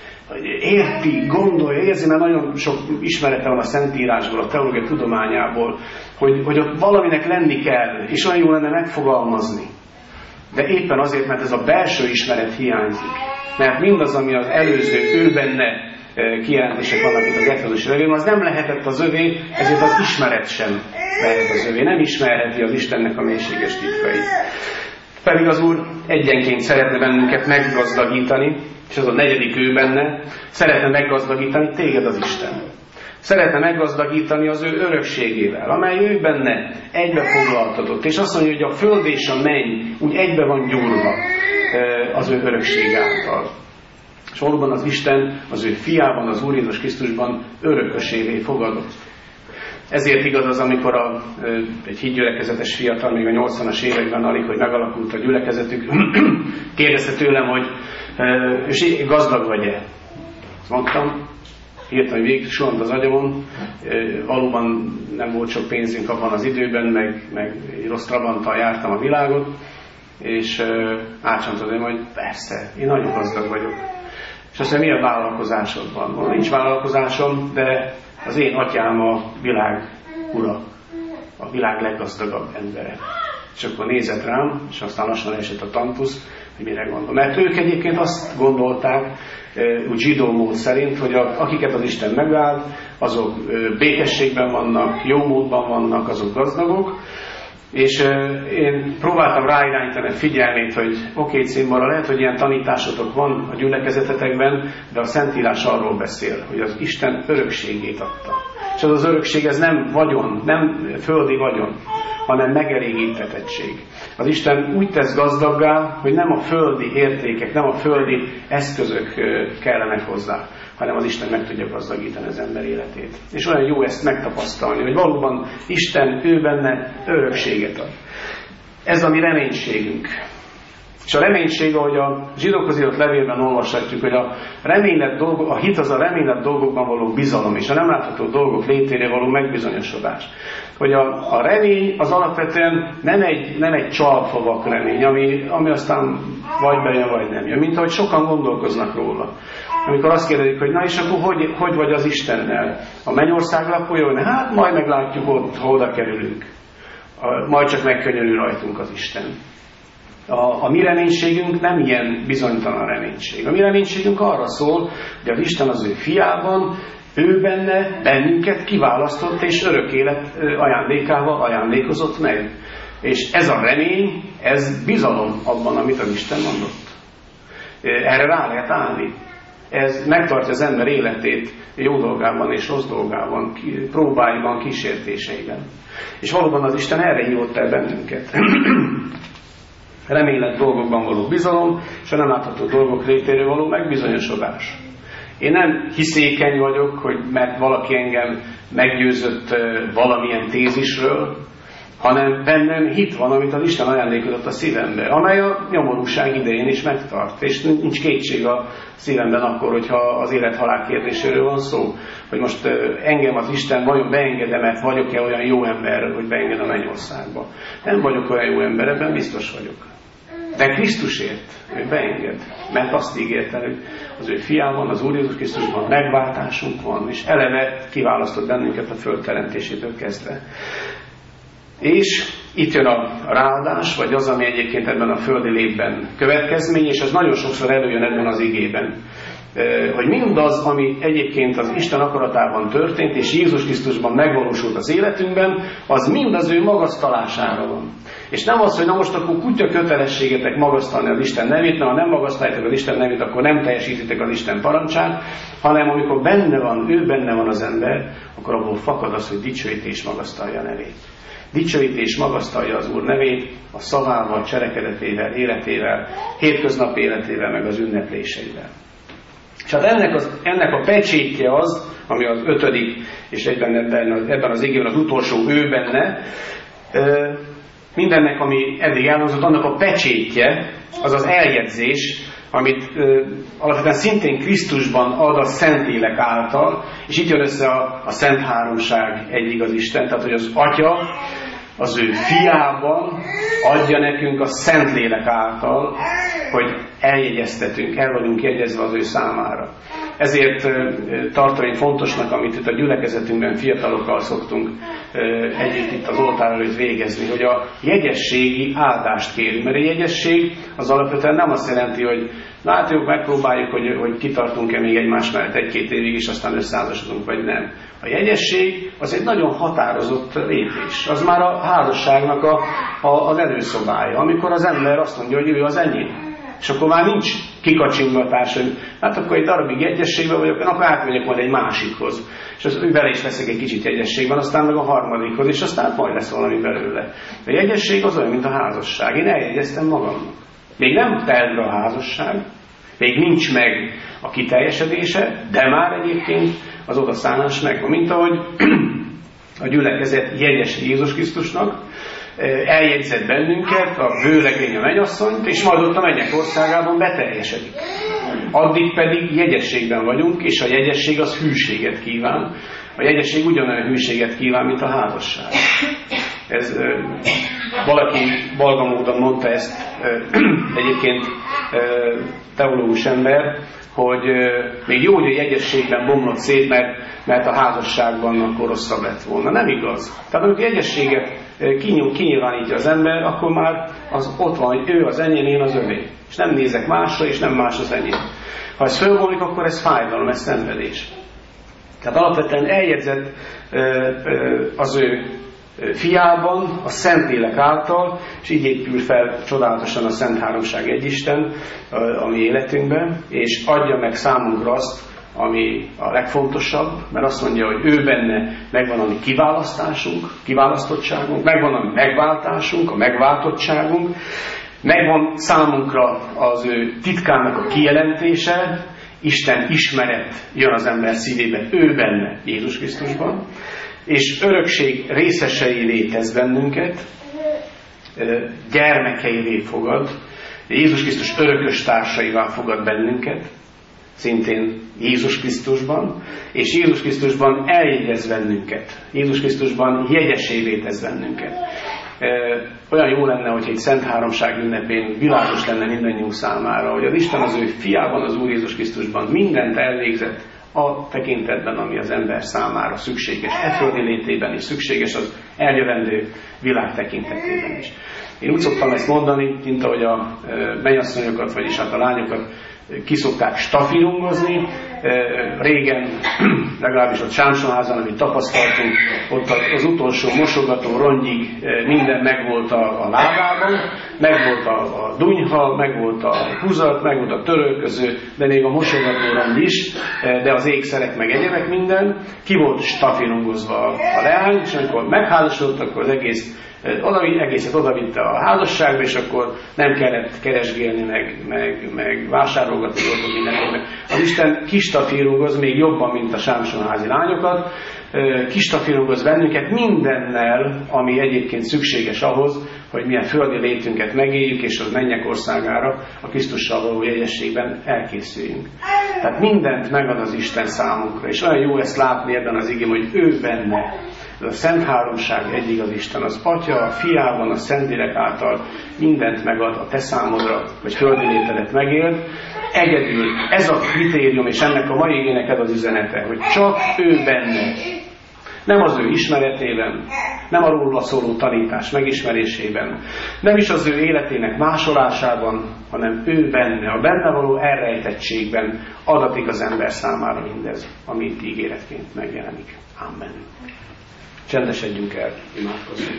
érti, gondolja, érzi, mert nagyon sok ismerete van a Szentírásból, a teológia tudományából, hogy ott valaminek lenni kell, és olyan jó lenne megfogalmazni. De éppen azért, mert ez a belső ismeret hiányzik. Mert mindaz, ami az előző ő benne kijelentések vannak itt az Efézusi levélben, az nem lehetett az övé, ezért az ismeret sem lehet az övé. Nem ismerheti az Istennek a mélységes titkait. Pedig az Úr egyenként szeretne bennünket meggazdagítani, és az a negyedik ő benne, szeretne meggazdagítani téged az Isten. Szeretne meggazdagítani az ő örökségével, amely ő benne egybefoglaltatott. És azt mondja, hogy a föld és a menny úgy egybe van gyúrva az ő örökség által. És valóban az Isten az ő fiában, az Úr Jézus Krisztusban örökösévé fogadott. Ezért igaz az, amikor egy hídgyülekezetes fiatal, még a 80-as években alig, hogy megalakult a gyülekezetük, kérdezte tőlem, hogy és gazdag vagy-e? Azt mondtam, írtam, hogy végig suhant az agyamon, valóban nem volt sok pénzünk abban az időben, meg rossz trabanttal jártam a világot, és átcsantodom, hogy persze, én nagyon gazdag vagyok. És azt mondja, mi a vállalkozásodban? Mondom, nincs vállalkozásom, de az én atyám a világ ura, a világ leggazdagabb embere. És akkor nézett rám, és aztán lassan esett a tantusz, hogy mire gondol. Mert ők egyébként azt gondolták, úgy zsidó mód szerint, hogy akiket az Isten megáld, azok békességben vannak, jó módban vannak, azok gazdagok. És én próbáltam ráirányítani a figyelmét, hogy oké, címbarra, lehet, hogy ilyen tanításotok van a gyülekezetetekben, de a Szentírás arról beszél, hogy az Isten örökségét adta. És az örökség, ez nem vagyon, nem földi vagyon, hanem megelégítettség. Az Isten úgy tesz gazdaggá, hogy nem a földi értékek, nem a földi eszközök kellenek hozzá, hanem az Isten meg tudja gazdagítani az ember életét. És olyan jó ezt megtapasztalni, hogy valóban Isten ő benne örökséget ad. Ez a mi reménységünk. És És a reménység, ahogy a zsidókhoz írott levélben olvashatjuk, hogy a hit az a reménylett dolgokban való bizalom, és a nem látható dolgok létére való megbizonyosodás. Hogy a remény az alapvetően nem egy csalfavak remény, ami aztán vagy bejön, vagy nem jön, mint ahogy sokan gondolkoznak róla. Amikor azt kérdezik, hogy na és akkor hogy vagy az Istennel? A mennyország lakója, hát majd meglátjuk ott, ha oda kerülünk. Majd csak megkönnyörül rajtunk az Isten. A mi reménységünk nem ilyen bizonytalan reménység. A mi reménységünk arra szól, hogy az Isten az ő fiában, ő benne bennünket kiválasztott és örök élet ajándékával ajándékozott meg. És ez a remény, ez bizalom abban, amit az Isten mondott. Erre rá lehet állni. Ez megtartja az ember életét jó dolgában és rossz dolgában, próbáiban, kísértéseiben. És valóban az Isten erre hívott el bennünket. Reménylett dolgokban való bizalom, és a nem látható dolgok létéről való megbizonyosodás. Én nem hiszékeny vagyok, hogy mert valaki engem meggyőzött valamilyen tézisről, hanem bennem hit van, amit az Isten ajándékozott a szívembe, amely a nyomorúság idején is megtart. És nincs kétség a szívemben akkor, hogyha az élet-halál kérdéséről van szó, hogy most engem az Isten vajon beenged-e, mert vagyok-e olyan jó ember, hogy beenged a mennyországba. Nem vagyok olyan jó ember, ebben biztos vagyok. De Krisztusért ő beenged, mert azt ígérte, hogy az ő fiában, az Úr Jézus Krisztusban megváltásunk van, és eleve kiválasztott bennünket a föld teremtésétől kezdve. És itt jön a ráadás, vagy az, ami egyébként ebben a földi létben következmény, és ez nagyon sokszor előjön ebben az igében. Hogy mindaz, ami egyébként az Isten akaratában történt, és Jézus Krisztusban megvalósult az életünkben, az mind az ő magasztalására van. És nem az, hogy na most akkor kutya kötelességetek magasztalni az Isten nevét, mert ha nem magasztaljátok az Isten nevét, akkor nem teljesítitek az Isten parancsát, hanem amikor ő benne van az ember, akkor abból fakad az, hogy dicsőíti és magasztalja a nevét. Dicsőíti és magasztalja az Úr nevét a szavával, cselekedetével, életével, hétköznapi életével, meg az ünnepléseivel. És hát ennek a pecsétje az, ami az 5. és ebben az igében az utolsó ő benne, mindennek, ami eddig elhangzott, annak a pecsétje, az az eljegyzés, amit alapvetően szintén Krisztusban ad a Szentlélek által, és itt jön össze a Szent Háromság egy igaz Isten, tehát hogy az Atya az ő fiában adja nekünk a Szentlélek által, hogy eljegyeztetünk, el vagyunk jegyezve az ő számára. Ezért tartom én fontosnak, amit itt a gyülekezetünkben fiatalokkal szoktunk együtt itt az oltár előtt végezni, hogy a jegyességi áldást kérünk. Mert a jegyesség az alapvetően nem azt jelenti, hogy látjuk, megpróbáljuk, hogy kitartunk-e még egymás mellett 1-2 évig, és aztán összeházasodunk, vagy nem. A jegyesség az egy nagyon határozott lépés. Az már a házasságnak az előszobája, amikor az ember azt mondja, hogy ő az enyém. És akkor már nincs kikacsingatás, hogy hát akkor egy darabig jegyességben vagyok, akkor átmegyek majd egy másikhoz. És az vele is leszek egy kicsit jegyességben, aztán meg a harmadikhoz, és aztán majd lesz valami belőle. A jegyesség az olyan, mint a házasság. Én eljegyeztem magamnak. Még nem telt be a házasság, még nincs meg a kiteljesedése, de már egyébként az odaszállás megvan. Mint ahogy a gyülekezet jegyes Jézus Krisztusnak, eljegyzett bennünket, a vőlegény a mennyasszonyt, és majd ott a mennyek országában beteljesedik. Addig pedig jegyességben vagyunk, és a jegyesség az hűséget kíván. A jegyesség ugyanolyan hűséget kíván, mint a házasság. Ez valaki balga módon mondta ezt, egyébként teológus ember, hogy még jó, hogy a jegyességben bomlott szét, mert a házasságban akkor rosszabb lett volna. Nem igaz. Tehát amikor jegyességet kinyilvánítja az ember, akkor már az ott van, hogy ő az enyém, én az övé. És nem nézek másra, és nem más az enyém. Ha ez fölbomlik, akkor ez fájdalom, ez szenvedés. Tehát alapvetően eljegyzett az ő fiában, a Szentlélek által, és így épül fel csodálatosan a Szent Háromság egyisten a mi életünkben, és adja meg számunkra azt, ami a legfontosabb, mert azt mondja, hogy ő benne megvan a mi kiválasztásunk, kiválasztottságunk, megvan a mi megváltásunk, a megváltottságunk, megvan számunkra az ő titkának a kijelentése, Isten ismeret jön az ember szívében, ő benne, Jézus Krisztusban, és örökség részeseivé tesz bennünket, gyermekeivé fogad, Jézus Krisztus örökös társaivá fogad bennünket, szintén Jézus Krisztusban, és Jézus Krisztusban eljegyez bennünket. Jézus Krisztusban jegyesévé tesz bennünket. Olyan jó lenne, hogy egy Szent Háromság ünnepén világos lenne mindannyiunk számára, hogy az Isten az ő fiában, az Úr Jézus Krisztusban mindent elvégzett a tekintetben, ami az ember számára szükséges, e földi létében is szükséges, az eljövendő világ tekintetében is. Én úgy szoktam ezt mondani, mint ahogy a mennyasszonyokat, vagyis hát a lányokat kiszokták stafírungozni. Régen, legalábbis ott Sámsonházan, amit tapasztaltunk, ott az utolsó mosogató rongyig minden megvolt a lábában, megvolt a dunyha, megvolt a húzat, megvolt a törölköző, de még a mosogató rongy is, de az ékszerek meg egyebek minden. Ki volt stafírungozva a leány, és amikor megházasodott, akkor az egészet odavitte a házasságba, és akkor nem kellett keresgélni, meg vásárolgatni dolgok mindenképpen. Az Isten kistafírogoz még jobban, mint a sámsonházi lányokat, kistafírogoz bennünket mindennel, ami egyébként szükséges ahhoz, hogy milyen földi létünket megéljük, és az mennyek országára a Krisztussal való jegyességben elkészüljünk. Tehát mindent megad az Isten számunkra, és olyan jó ezt látni ebben az igém, hogy ő benne. Ez a Szent Háromság egy igaz Isten, az Atya, a Fiában, a Szentlélek által mindent megad a te számodra, vagy földi létedet megéld. Egyedül ez a kritérium, és ennek a mai igének ez az üzenete, hogy csak ő benne. Nem az ő ismeretében, nem a róla szóló tanítás megismerésében, nem is az ő életének másolásában, hanem ő benne, a benne való elrejtettségben adatik az ember számára mindez, ami itt ígéretként megjelenik. Amen. Csendesedjünk el, imádkozzunk.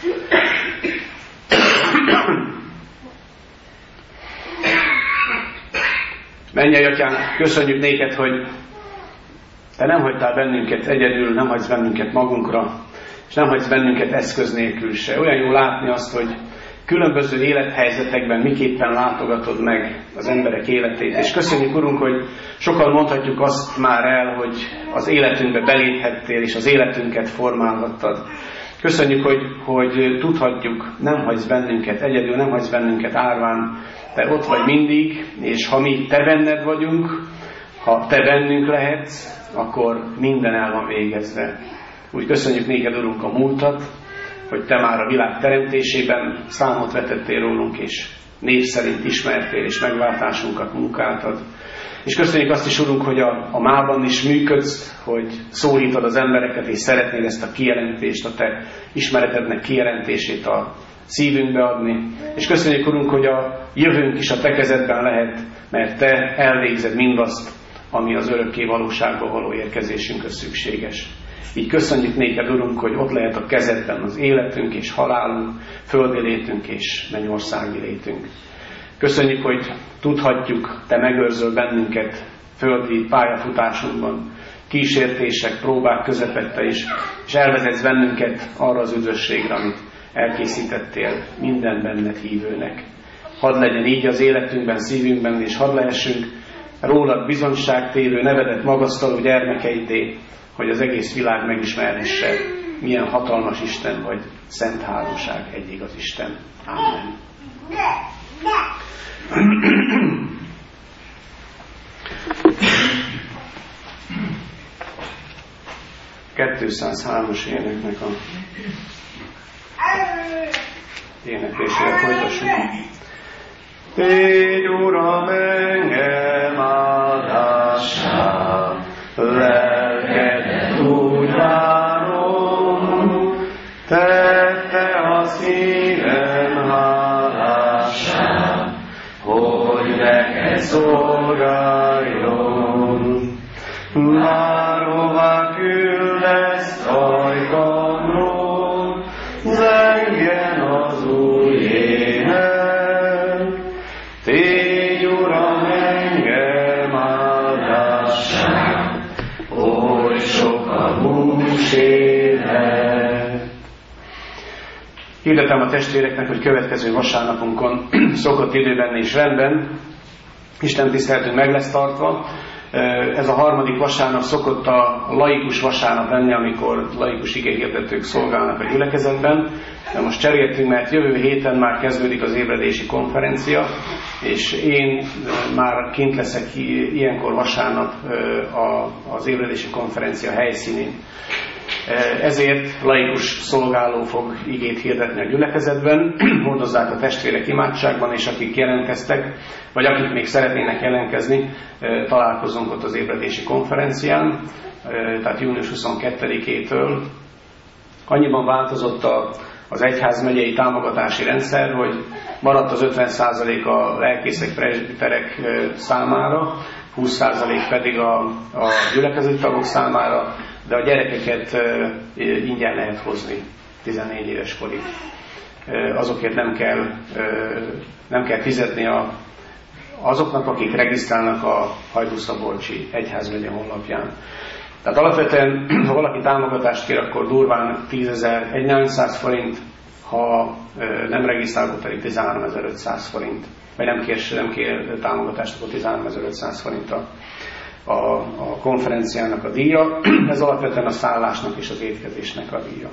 Mennyei Atyán, köszönjük néked, hogy te nem hagytál bennünket egyedül, nem hagysz bennünket magunkra, és nem hagysz bennünket eszköz nélkül se. Olyan jó látni azt, hogy különböző élethelyzetekben miképpen látogatod meg az emberek életét. És köszönjük, Urunk, hogy sokan mondhatjuk azt már el, hogy az életünkbe beléphettél, és az életünket formálhattad. Köszönjük, hogy tudhatjuk, nem hagysz bennünket egyedül, nem hagysz bennünket árván. Te ott vagy mindig, és ha mi te benned vagyunk, ha te bennünk lehetsz, akkor minden el van végezve. Úgy köszönjük néked, Urunk, a múltat, hogy te már a világ teremtésében számot vetettél rólunk, és név szerint ismertél, és megváltásunkat munkáltad. És köszönjük azt is, Urunk, hogy a mában is működsz, hogy szólítod az embereket, és szeretnél ezt a kijelentést, a te ismeretednek kijelentését a szívünkbe adni. És köszönjük, Urunk, hogy a jövőnk is a te kezedben lehet, mert te elvégzed mindazt, ami az örökké valóságba való érkezésünkhöz szükséges. Így köszönjük néked, Urunk, hogy ott lehet a kezedben az életünk és halálunk, földi létünk és mennyországi létünk. Köszönjük, hogy tudhatjuk, te megőrzöl bennünket földi pályafutásunkban, kísértések, próbák közepette is, és elvezetsz bennünket arra az üdvösségre, amit elkészítettél minden benned hívőnek. Hadd legyen így az életünkben, szívünkben, és hadd lehessünk rólad bizonyságtévő, nevedet magasztaló gyermekeidé, hogy az egész világ megismerhesse, milyen hatalmas Isten vagy, Szent Háromság, egy igaz Isten. Amen. 203-as éneknek a éneklésére folytassuk. Tégy, Uram, engem áldássá, lelkedet úgy várom, tette a szívem hálássá, hogy neked szolgáljon. Bárhová küldesz ajkamról, zengjen az új ének. Tégy, Uram, engem áldássá, oly sok a hús élet. Hirdetem a testvéreknek, hogy következő vasárnapunkon szokott időben és rendben Isten tiszteletünk meg lesz tartva. Ez a harmadik vasárnap szokott a laikus vasárnap lenni, amikor laikus igehirdetők szolgálnak a gyülekezetben. De most cseréltünk, mert jövő héten már kezdődik az ébredési konferencia, és én már kint leszek ilyenkor vasárnap az ébredési konferencia helyszínén. Ezért laikus szolgáló fog igét hirdetni a gyülekezetben, hordozzák a testvérek imádságban, és akik jelentkeztek, vagy akik még szeretnének jelentkezni, találkozunk ott az ébredési konferencián, tehát június 22-től. Annyiban változott az egyházmegyei támogatási rendszer, hogy maradt az 50% a lelkészek, presbiterek számára, 20% pedig a gyülekezeti tagok számára, de a gyerekeket ingyen lehet hozni 14 éves korig. Azokért nem kell fizetni azoknak, akik regisztrálnak a Hajdúszabolcsi egyházmegye honlapján. Tehát alapvetően, ha valaki támogatást kér, akkor durván 10.900 forint, ha nem regisztrál, akkor pedig 13.500 forint. Vagy nem kér támogatást, akkor 13.500 forint a konferenciának a díja. Ez alapvetően a szállásnak és az étkezésnek a díja.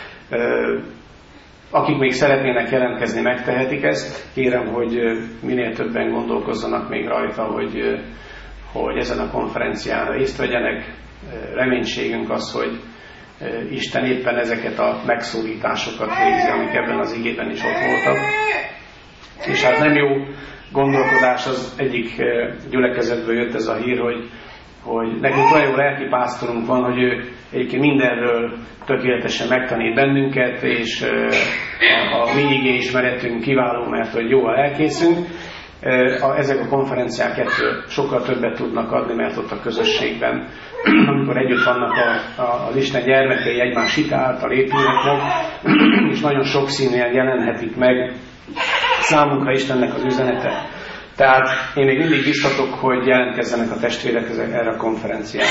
Akik még szeretnének jelentkezni, megtehetik ezt. Kérem, hogy minél többen gondolkozzanak még rajta, hogy ezen a konferencián részt vegyenek. Reménységünk az, hogy Isten éppen ezeket a megszólításokat végzi, amik ebben az igében is ott voltak. És hát nem jó gondolkodás, az egyik gyülekezetből jött ez a hír, hogy nekünk olyan jó lelki pásztorunk van, hogy ő egyébként mindenről tökéletesen megtanít bennünket, és a mi igéismeretünk kiváló, mert hogy jó a lelkészünk. Ezek a konferenciák ettől sokkal többet tudnak adni, mert ott a közösségben, amikor együtt vannak az Isten gyermekei, egymás hite által épülhetnek, és nagyon sokszínűen jelenhetik meg számunkra Istennek az üzenete. Tehát én még mindig biztatok, hogy jelentkezzenek a testvérek erre a konferenciára.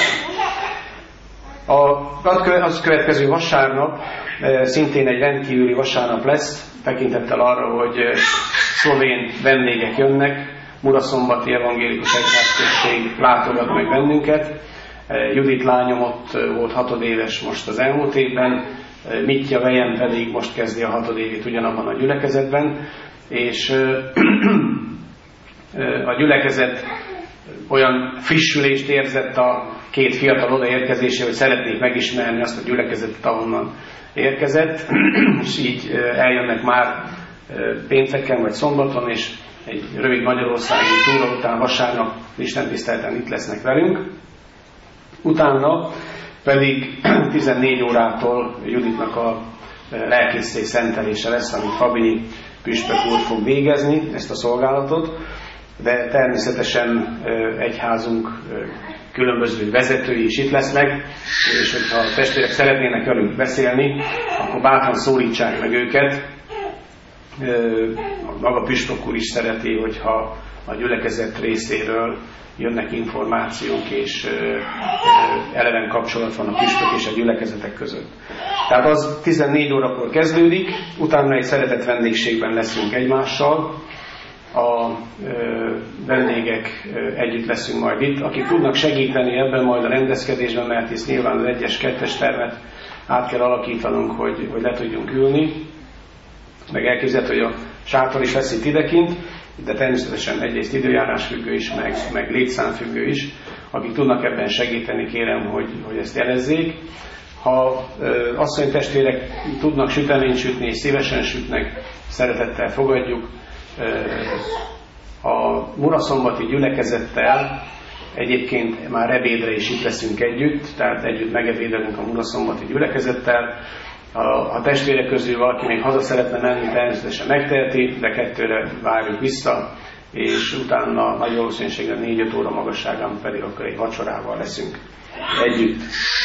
Az következő vasárnap szintén egy rendkívüli vasárnap lesz, tekintettel arra, hogy szlovén vendégek jönnek, Muraszombati Evangélikus Egyházközség látogat meg bennünket. Judit lányom ott volt 6 éves most az elmúlt évben, Mitya Vejem pedig most kezdi a 6 évét ugyanabban a gyülekezetben, és a gyülekezet olyan frissülést érzett a két fiatal odaérkezése, hogy szeretnék megismerni azt a gyülekezetet, ahonnan érkezett, és így eljönnek már pénteken vagy szombaton, és egy rövid magyarországi túra után vasárnap istentiszteleten itt lesznek velünk. Utána pedig 14 órától Juditnak a lelkészség szentelése lesz, amit Fabinyi püspök úr fog végezni, ezt a szolgálatot, de természetesen egyházunk különböző vezetői is itt lesznek, és hogyha a testvérek szeretnének velünk beszélni, akkor bátran szólítsák meg őket. Maga püspök úr is szereti, hogyha a gyülekezet részéről jönnek információk, és eleven kapcsolat van a püspök és a gyülekezetek között. Tehát az 14 órakor kezdődik, utána egy szeretett vendégségben leszünk egymással, a vendégek együtt leszünk majd itt, akik tudnak segíteni ebben majd a rendezkedésben, mert hisz nyilván az 1-es, 2-es termet át kell alakítanunk, hogy le tudjunk ülni, meg elképzelhető, hogy a sátor is lesz itt idekint, de természetesen egyrészt időjárás függő is, meg létszám is. Akik tudnak ebben segíteni, kérem, hogy ezt jelezzék. Ha asszony testvérek tudnak süteményt sütni, és szívesen sütnek, szeretettel fogadjuk. A Muraszombati gyülekezettel egyébként már ebédre is itt leszünk együtt, tehát együtt megebédelünk a Muraszombati gyülekezettel. A testvérek közül valaki még haza szeretne menni, természetesen megteheti, de 2-re várjuk vissza, és utána nagy valószínűséggel 4-5 óra magasságán pedig akkor egy vacsorával leszünk együtt.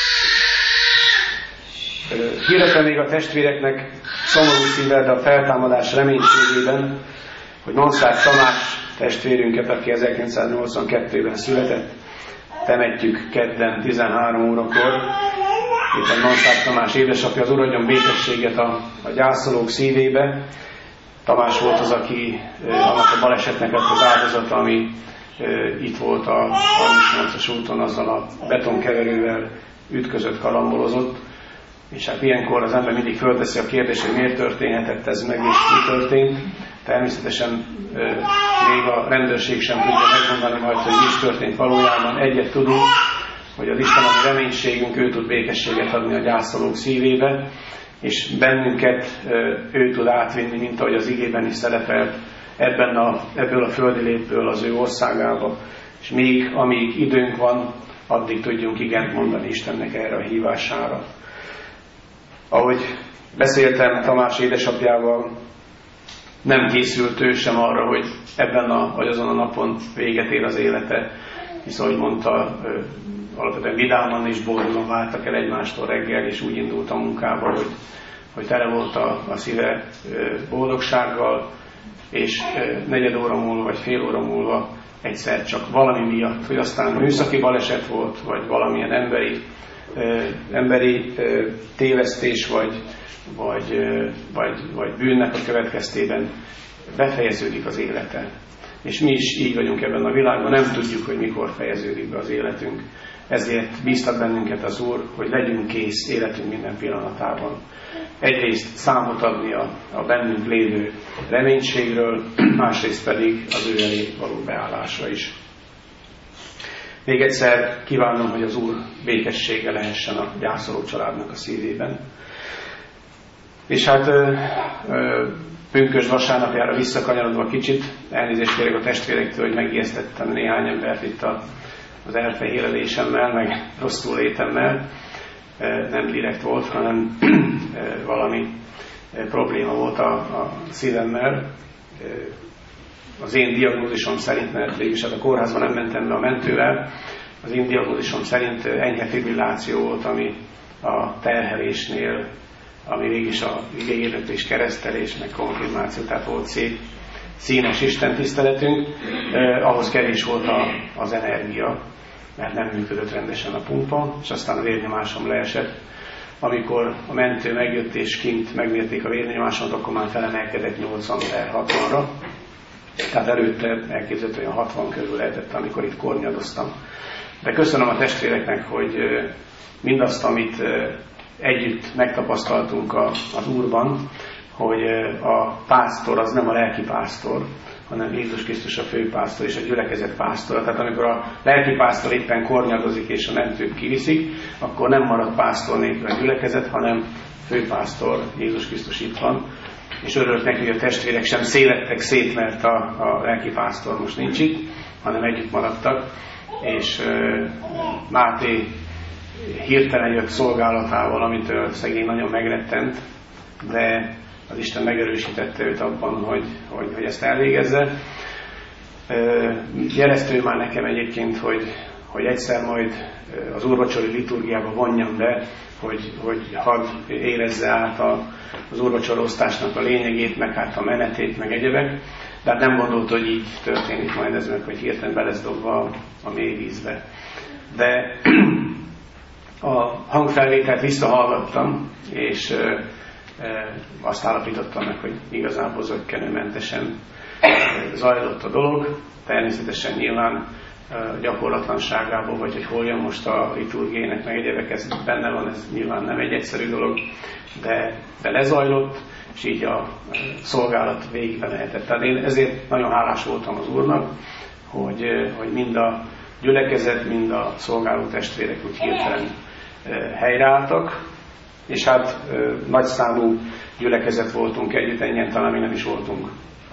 Hirdetem még a testvéreknek szomorú szívvel, de a feltámadás reménységében, hogy Nonszák Tamás testvérünket, aki 1982-ben született, temetjük kedden 13 órakor. Éppen Nonszák Tamás édesapja, az Úr adjon békességet a gyászolók szívébe. Tamás volt az, aki annak a balesetnek lett az áldozata, ami itt volt a 38-as úton, azzal a betonkeverővel ütközött, karambolozott, és hát ilyenkor az ember mindig fölteszi a kérdést, hogy miért történhetett ez meg, és mi történt. Természetesen még a rendőrség sem tudja megmondani majd, hogy mi is történt valójában. Egyet tudunk, hogy az Isten, ami reménységünk, ő tud békességet adni a gyászolók szívébe, és bennünket ő tud átvinni, mint ahogy az igében is szerepelt, ebből a földi létből az ő országába. És még amíg időnk van, addig tudjunk igent mondani Istennek erre a hívására. Ahogy beszéltem Tamás édesapjával, nem készült ő sem arra, hogy vagy azon a napon véget ér az élete, hisz ahogy mondta, alapvetően vidáman és boldogan váltak el egymástól reggel, és úgy indult a munkába, hogy tele volt a szíve boldogsággal, és negyed óra múlva, vagy fél óra múlva egyszer csak valami miatt, hogy aztán műszaki baleset volt, vagy valamilyen emberi tévesztés, vagy bűnnek a következtében befejeződik az élete. És mi is így vagyunk ebben a világban, nem tudjuk, hogy mikor fejeződik be az életünk. Ezért bíztat bennünket az Úr, hogy legyünk kész életünk minden pillanatában. Egyrészt számot adni a bennünk lévő reménységről, másrészt pedig az ő elé való beállásra is. Még egyszer kívánom, hogy az Úr békessége lehessen a gyászoló családnak a szívében. És hát pünkösd vasárnapjára visszakanyarodva kicsit, elnézést kérek a testvérektől, hogy megijesztettem néhány embert itt az elfehérelésemmel, meg rossz túlétemmel. Nem direkt volt, hanem valami probléma volt a szívemmel. Az én diagnózisom szerint, mert végülis a kórházban nem mentem be a mentővel, az én diagnózisom szerint enyhe fibrilláció volt, ami a terhelésnél, ami végig a igényérdeklés, keresztelés, meg konfirmáció, tehát volt szép, színes istentiszteletünk, ahhoz kevés volt az energia, mert nem működött rendesen a pumpa, és aztán a vérnyomásom leesett. Amikor a mentő megjött és kint megmérték a vérnyomásomat, akkor már felemelkedett 80/60-ra. Tehát előtte elképzelhető, olyan 60 körül lehetett, amikor itt kornyadoztam. De köszönöm a testvéreknek, hogy mindazt, amit együtt megtapasztaltunk az Úrban, hogy a pásztor az nem a lelki pásztor, hanem Jézus Krisztus a főpásztor és a gyülekezet pásztora. Tehát amikor a lelki pásztor éppen kornyadozik és a mentők kiviszik, akkor nem marad pásztor nélkül a gyülekezet, hanem főpásztor Jézus Krisztus itt van. És örülök neki, hogy a testvérek sem szélettek szét, mert a lelki pásztor most nincs itt, hanem együtt maradtak. És Máté hirtelen jött szolgálatával, amitől szegény nagyon megrettent, de az Isten megerősítette őt abban, hogy ezt elvégezze. Jelezte már nekem egyébként, hogy egyszer majd az úrvacsori liturgiába vonjam be, hogy hadd érezze át az úrvacsoraosztásnak a lényegét, meg hát a menetét, meg egyebek. De hát nem gondolt, hogy így történik majd ez meg, hogy hirtelen be lesz dobva a mély vízbe. De a hangfelvételt visszahallgattam, és azt állapítottam meg, hogy igazából zökkenőmentesen zajlott a dolog. Természetesen nyilván gyakorlatlanságából, vagy hogy hol jön most a liturgiának, meg egyébek, ez benne van, ez nyilván nem egy egyszerű dolog, de lezajlott, és így a szolgálat végigbe lehetett. Tehát én ezért nagyon hálás voltam az Úrnak, hogy mind a gyülekezet, mind a szolgáló testvérek úgy hirtelen helyreálltak, és hát nagy számú gyülekezet voltunk együtt, ennyien talán még nem is voltunk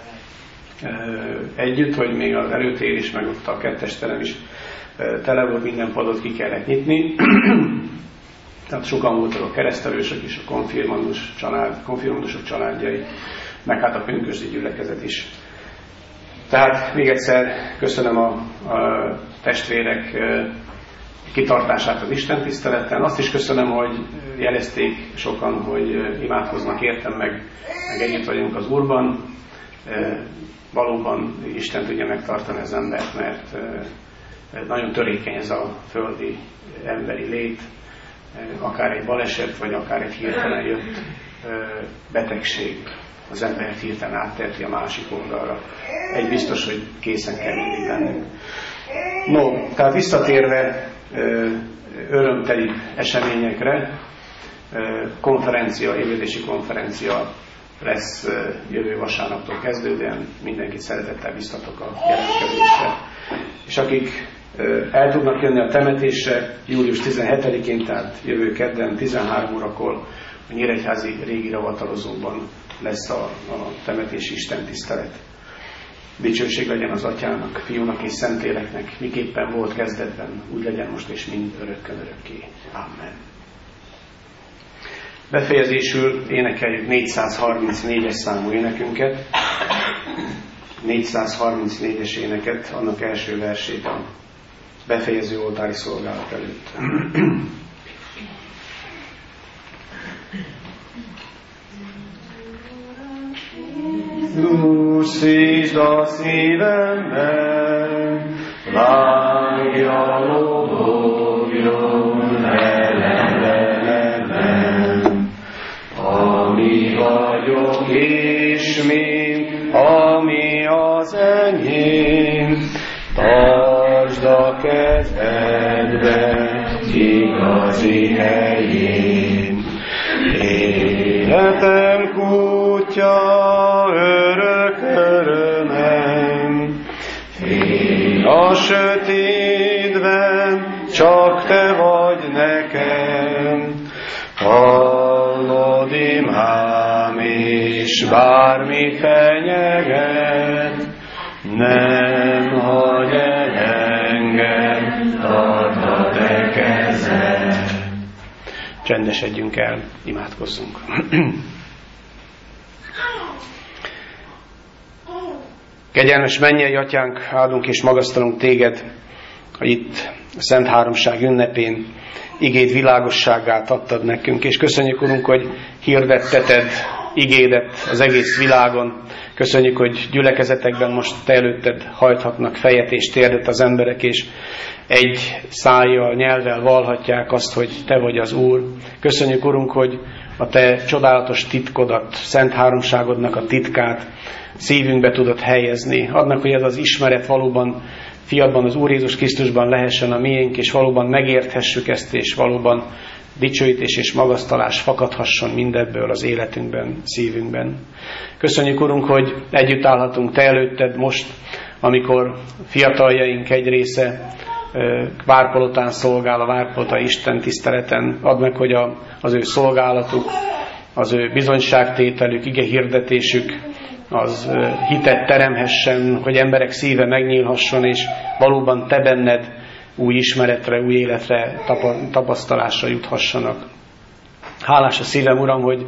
együtt, hogy még az előtérés, meg ott a kettes terem is tele volt, minden padot ki kellett nyitni. Tehát sokan voltak a keresztelősök is, a konfirmandusok családjai, meg hát a pünkösdi gyülekezet is. Tehát még egyszer köszönöm a testvérek kitartását az Isten tiszteleten. Azt is köszönöm, hogy jelezték sokan, hogy imádkoznak értem, meg együtt vagyunk az Úrban. Valóban Isten tudja megtartani az embert, mert nagyon törékeny ez a földi emberi lét, akár egy baleset, vagy akár egy hirtelen jött betegség. az embert hirtelen átterti a másik oldalra. Egy biztos, hogy készen kell mindig lennünk. No, tehát visszatérve örömteli eseményekre, jövődési konferencia lesz jövő vasárnaptól kezdődően, mindenkit szeretettel biztatok a jelentkezésre. És akik el tudnak jönni a temetésre, július 17-én, tehát jövő kedden 13 órakor a Nyíregyházi régi ravatalozóban lesz a temetési istentisztelet. Dicsőség legyen az Atyának, Fiúnak és Szentléleknek, miképpen volt kezdetben, úgy legyen most és mind örökkön örökké. Amen. Befejezésül énekeljük 434-es számú énekünket, 434-es éneket, annak első versét a befejező oltári szolgálat előtt. Úszítsd a szívemben, vágja lobogjon elemelem, ami vagyok és mint, ami az enyém, tartsd a kezedbe igazi helyén. Életem kútja, örök örömem, fél a sötétben, csak te vagy nekem. Hallod imám, és bármi fenyeget, nem hagy el engem, tartsd a te kezed. Csendesedjünk el, imádkozzunk. Kegyelmes mennyei Atyánk, áldunk és magasztalunk téged, hogy itt a Szent Háromság ünnepén igéd világosságát adtad nekünk, és köszönjük, Urunk, hogy hirdetteted igédet az egész világon. Köszönjük, hogy gyülekezetekben most te előtted hajthatnak fejet és térdet az emberek, és egy szájjal, nyelvvel vallhatják azt, hogy te vagy az Úr. Köszönjük, Urunk, hogy a te csodálatos titkodat, Szent Háromságodnak a titkát szívünkbe tudod helyezni. Adnak, hogy ez az ismeret valóban fiadban, az Úr Jézus Krisztusban lehessen a miénk, és valóban megérthessük ezt, és valóban dicsőítés és magasztalás fakadhasson mindebből az életünkben, szívünkben. Köszönjük, Urunk, hogy együtt állhatunk te előtted most, amikor fiataljaink egy része várpalotán szolgál, a várpalota Isten tiszteleten. Add meg, hogy az ő szolgálatuk, az ő bizonyságtételük, ige hirdetésük, az hitet teremhessen, hogy emberek szíve megnyílhasson, és valóban te benned új ismeretre, új életre, tapasztalásra juthassanak. Hálás a szívem, Uram, hogy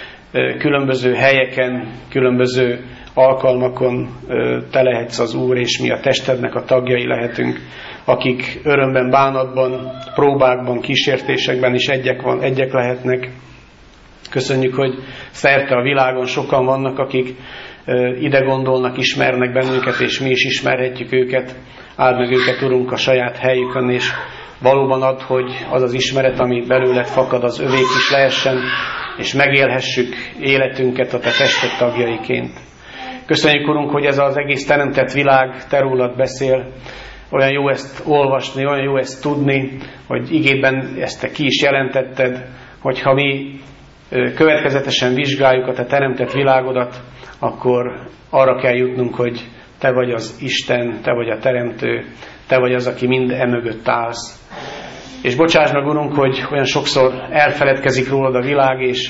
különböző helyeken, különböző alkalmakon te lehetsz az Úr, és mi a testednek a tagjai lehetünk, akik örömben, bánatban, próbákban, kísértésekben is egyek lehetnek. Köszönjük, hogy szerte a világon sokan vannak, akik ide gondolnak, ismernek bennünket, és mi is ismerhetjük őket. Áld meg őket, Urunk, a saját helyükön, és valóban add, hogy az az ismeret, ami belőled fakad, az övék is lehessen, és megélhessük életünket a te tested tagjaiként. Köszönjük, Urunk, hogy ez az egész teremtett világ te rólad beszél. Olyan jó ezt olvasni, olyan jó ezt tudni, hogy igében ezt te ki is jelentetted, hogyha mi következetesen vizsgáljuk a te teremtett világodat, akkor arra kell jutnunk, hogy te vagy az Isten, te vagy a teremtő, te vagy az, aki mind emögött állsz. És bocsáss meg, Urunk, hogy olyan sokszor elfeledkezik rólad a világ, és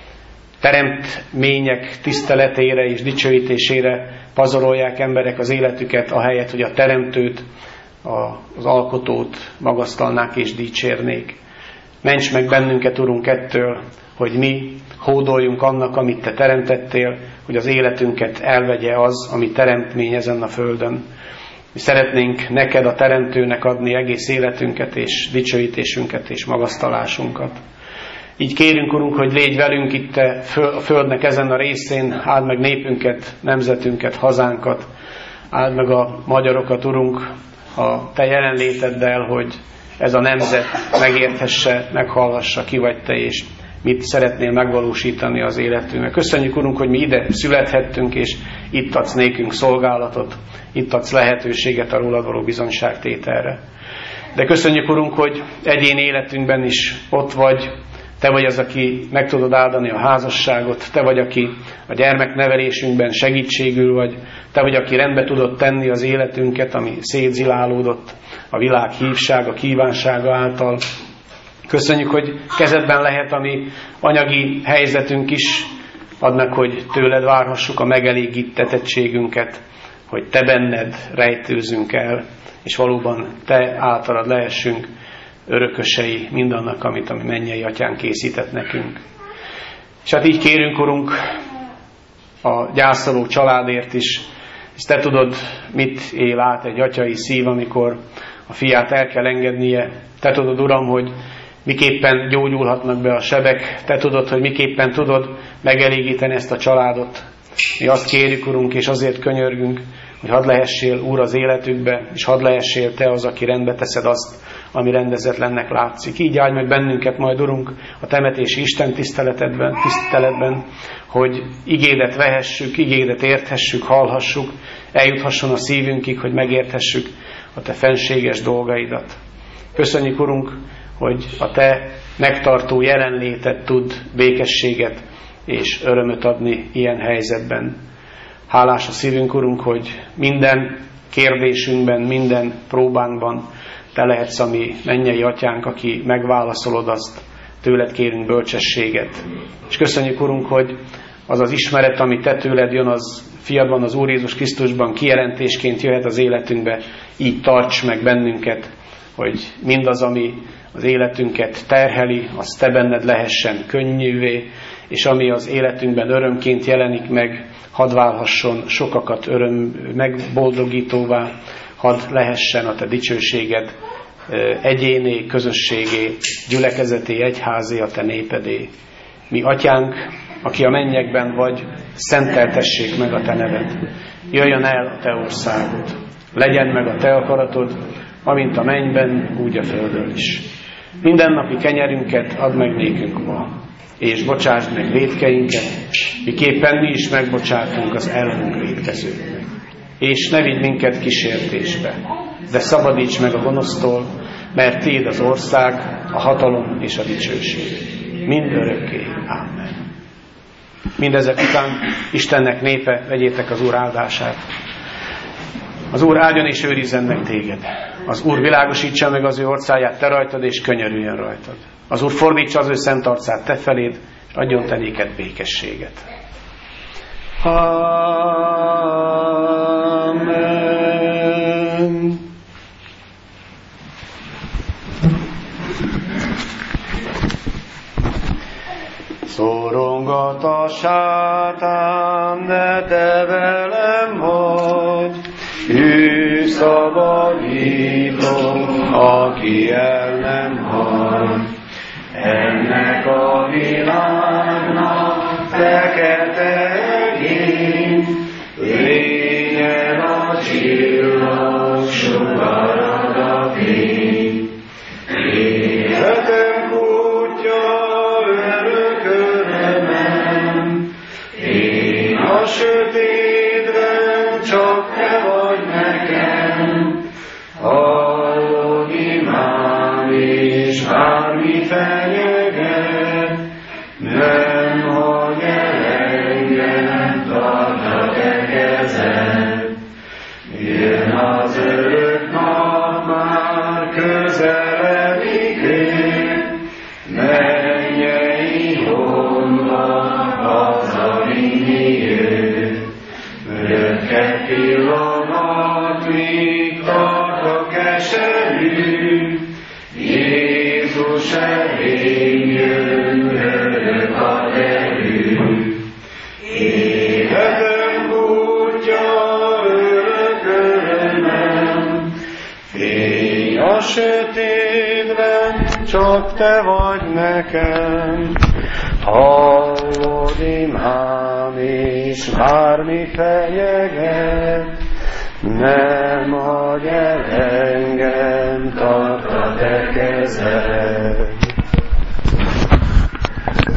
teremtmények tiszteletére és dicsőítésére pazarolják emberek az életüket, ahelyett, hogy a teremtőt, az alkotót magasztalnák és dicsérnék. Ments meg bennünket, Urunk, ettől, hogy mi hódoljunk annak, amit te teremtettél, hogy az életünket elvegye az, ami teremtmény ezen a földön. Mi szeretnénk neked, a teremtőnek adni egész életünket, és dicsőítésünket, és magasztalásunkat. Így kérünk, Urunk, hogy légy velünk itt a földnek ezen a részén, áld meg népünket, nemzetünket, hazánkat, áld meg a magyarokat, Urunk, a te jelenléteddel, hogy ez a nemzet megérthesse, meghallhassa, ki vagy te, és mit szeretnél megvalósítani az életünkben. Köszönjük, Urunk, hogy mi ide születhettünk, és itt adsz nékünk szolgálatot, itt adsz lehetőséget a rólad való bizonyságtételre. De köszönjük, Urunk, hogy egyéni életünkben is ott vagy, Te vagy az, aki meg tudod áldani a házasságot, Te vagy, aki a gyermeknevelésünkben segítségül vagy, Te vagy, aki rendbe tudod tenni az életünket, ami szétzilálódott a világ hívsága, kívánsága által. Köszönjük, hogy kezedben lehet a mi anyagi helyzetünk is, add meg, hogy tőled várhassuk a megelégítetettségünket, hogy Te benned rejtőzünk el, és valóban Te általad lehessünk örökösei mindannak, amit a mi mennyei atyánk készített nekünk. És hát így kérünk, Urunk, a gyászoló családért is, és Te tudod, mit él át egy atyai szív, amikor a fiát el kell engednie. Te tudod, Uram, hogy miképpen gyógyulhatnak be a sebek, Te tudod, hogy miképpen tudod megelégíteni ezt a családot. Mi azt kérjük, Urunk, és azért könyörgünk, hogy hadd lehessél, Úr, az életükbe, és hadd lehessél Te az, aki rendbe teszed azt, ami rendezetlennek látszik. Így áldj meg bennünket majd, Urunk, a temetési Isten tiszteletben, hogy igédet vehessük, igédet érthessük, hallhassuk, eljuthasson a szívünkig, hogy megérthessük a Te fenséges dolgaidat. Köszönjük, Urunk, hogy a Te megtartó jelenléted tud békességet és örömöt adni ilyen helyzetben. Hálás a szívünk, Urunk, hogy minden kérdésünkben, minden próbánkban Te lehetsz a mi mennyei atyánk, aki megválaszolod azt, tőled kérünk bölcsességet. És köszönjük, Urunk, hogy az az ismeret, ami Te tőled jön, az fiadban, az Úr Jézus Krisztusban kijelentésként jöhet az életünkbe. Így tarts meg bennünket, hogy mindaz, ami az életünket terheli, az Te benned lehessen könnyűvé, és ami az életünkben örömként jelenik meg, hadd válhasson sokakat megboldogítóvá, hadd lehessen a Te dicsőséged egyéné, közösségé, gyülekezeté, egyházé, a Te népedé. Mi atyánk, aki a mennyekben vagy, szenteltessék meg a Te neved. Jöjjön el a Te országod. Legyen meg a Te akaratod, amint a mennyben, úgy a földön is. Mindennapi kenyerünket add meg nékünk ma, és bocsásd meg vétkeinket, miképpen mi is megbocsátunk az ellenünk vétkezőknek. És ne vigy minket kísértésbe, de szabadíts meg a gonosztól, mert Tiéd az ország, a hatalom és a dicsőség. Mindörökké. Amen. Mindezek után Istennek népe, vegyétek az Úr áldását. Az Úr áldjon és őrizzen meg téged. Az Úr világosítsa meg az ő orcáját te rajtad, és könyörüljön rajtad. Az Úr fordítsa az ő szent arcát te feléd, és adjon te néked békességet. Amen. Szorongat a sátán, de te velem vagy, ő szabadító, aki el nem hagy. Ennek a világnak fekete egény, lényed a csillag, sugárad a fény. Életem kútja, örök örömem, én a sötétben csak te vagy nekem. Hallod imám, és bármi fenyeget, nem hagy el engem, tart a te kezed. Jön az örök nap, már közeledik ő, mennyei honva hazavinni ő. Röpke pillanat, míg tart a keserű, Jézus elém jön, örök a derű. Életem útja, örök örömem, fény a sötétben, csak te vagy nekem. Hallod imám, és bármi fenyeget, nem hagy el engem, tart a te kezed.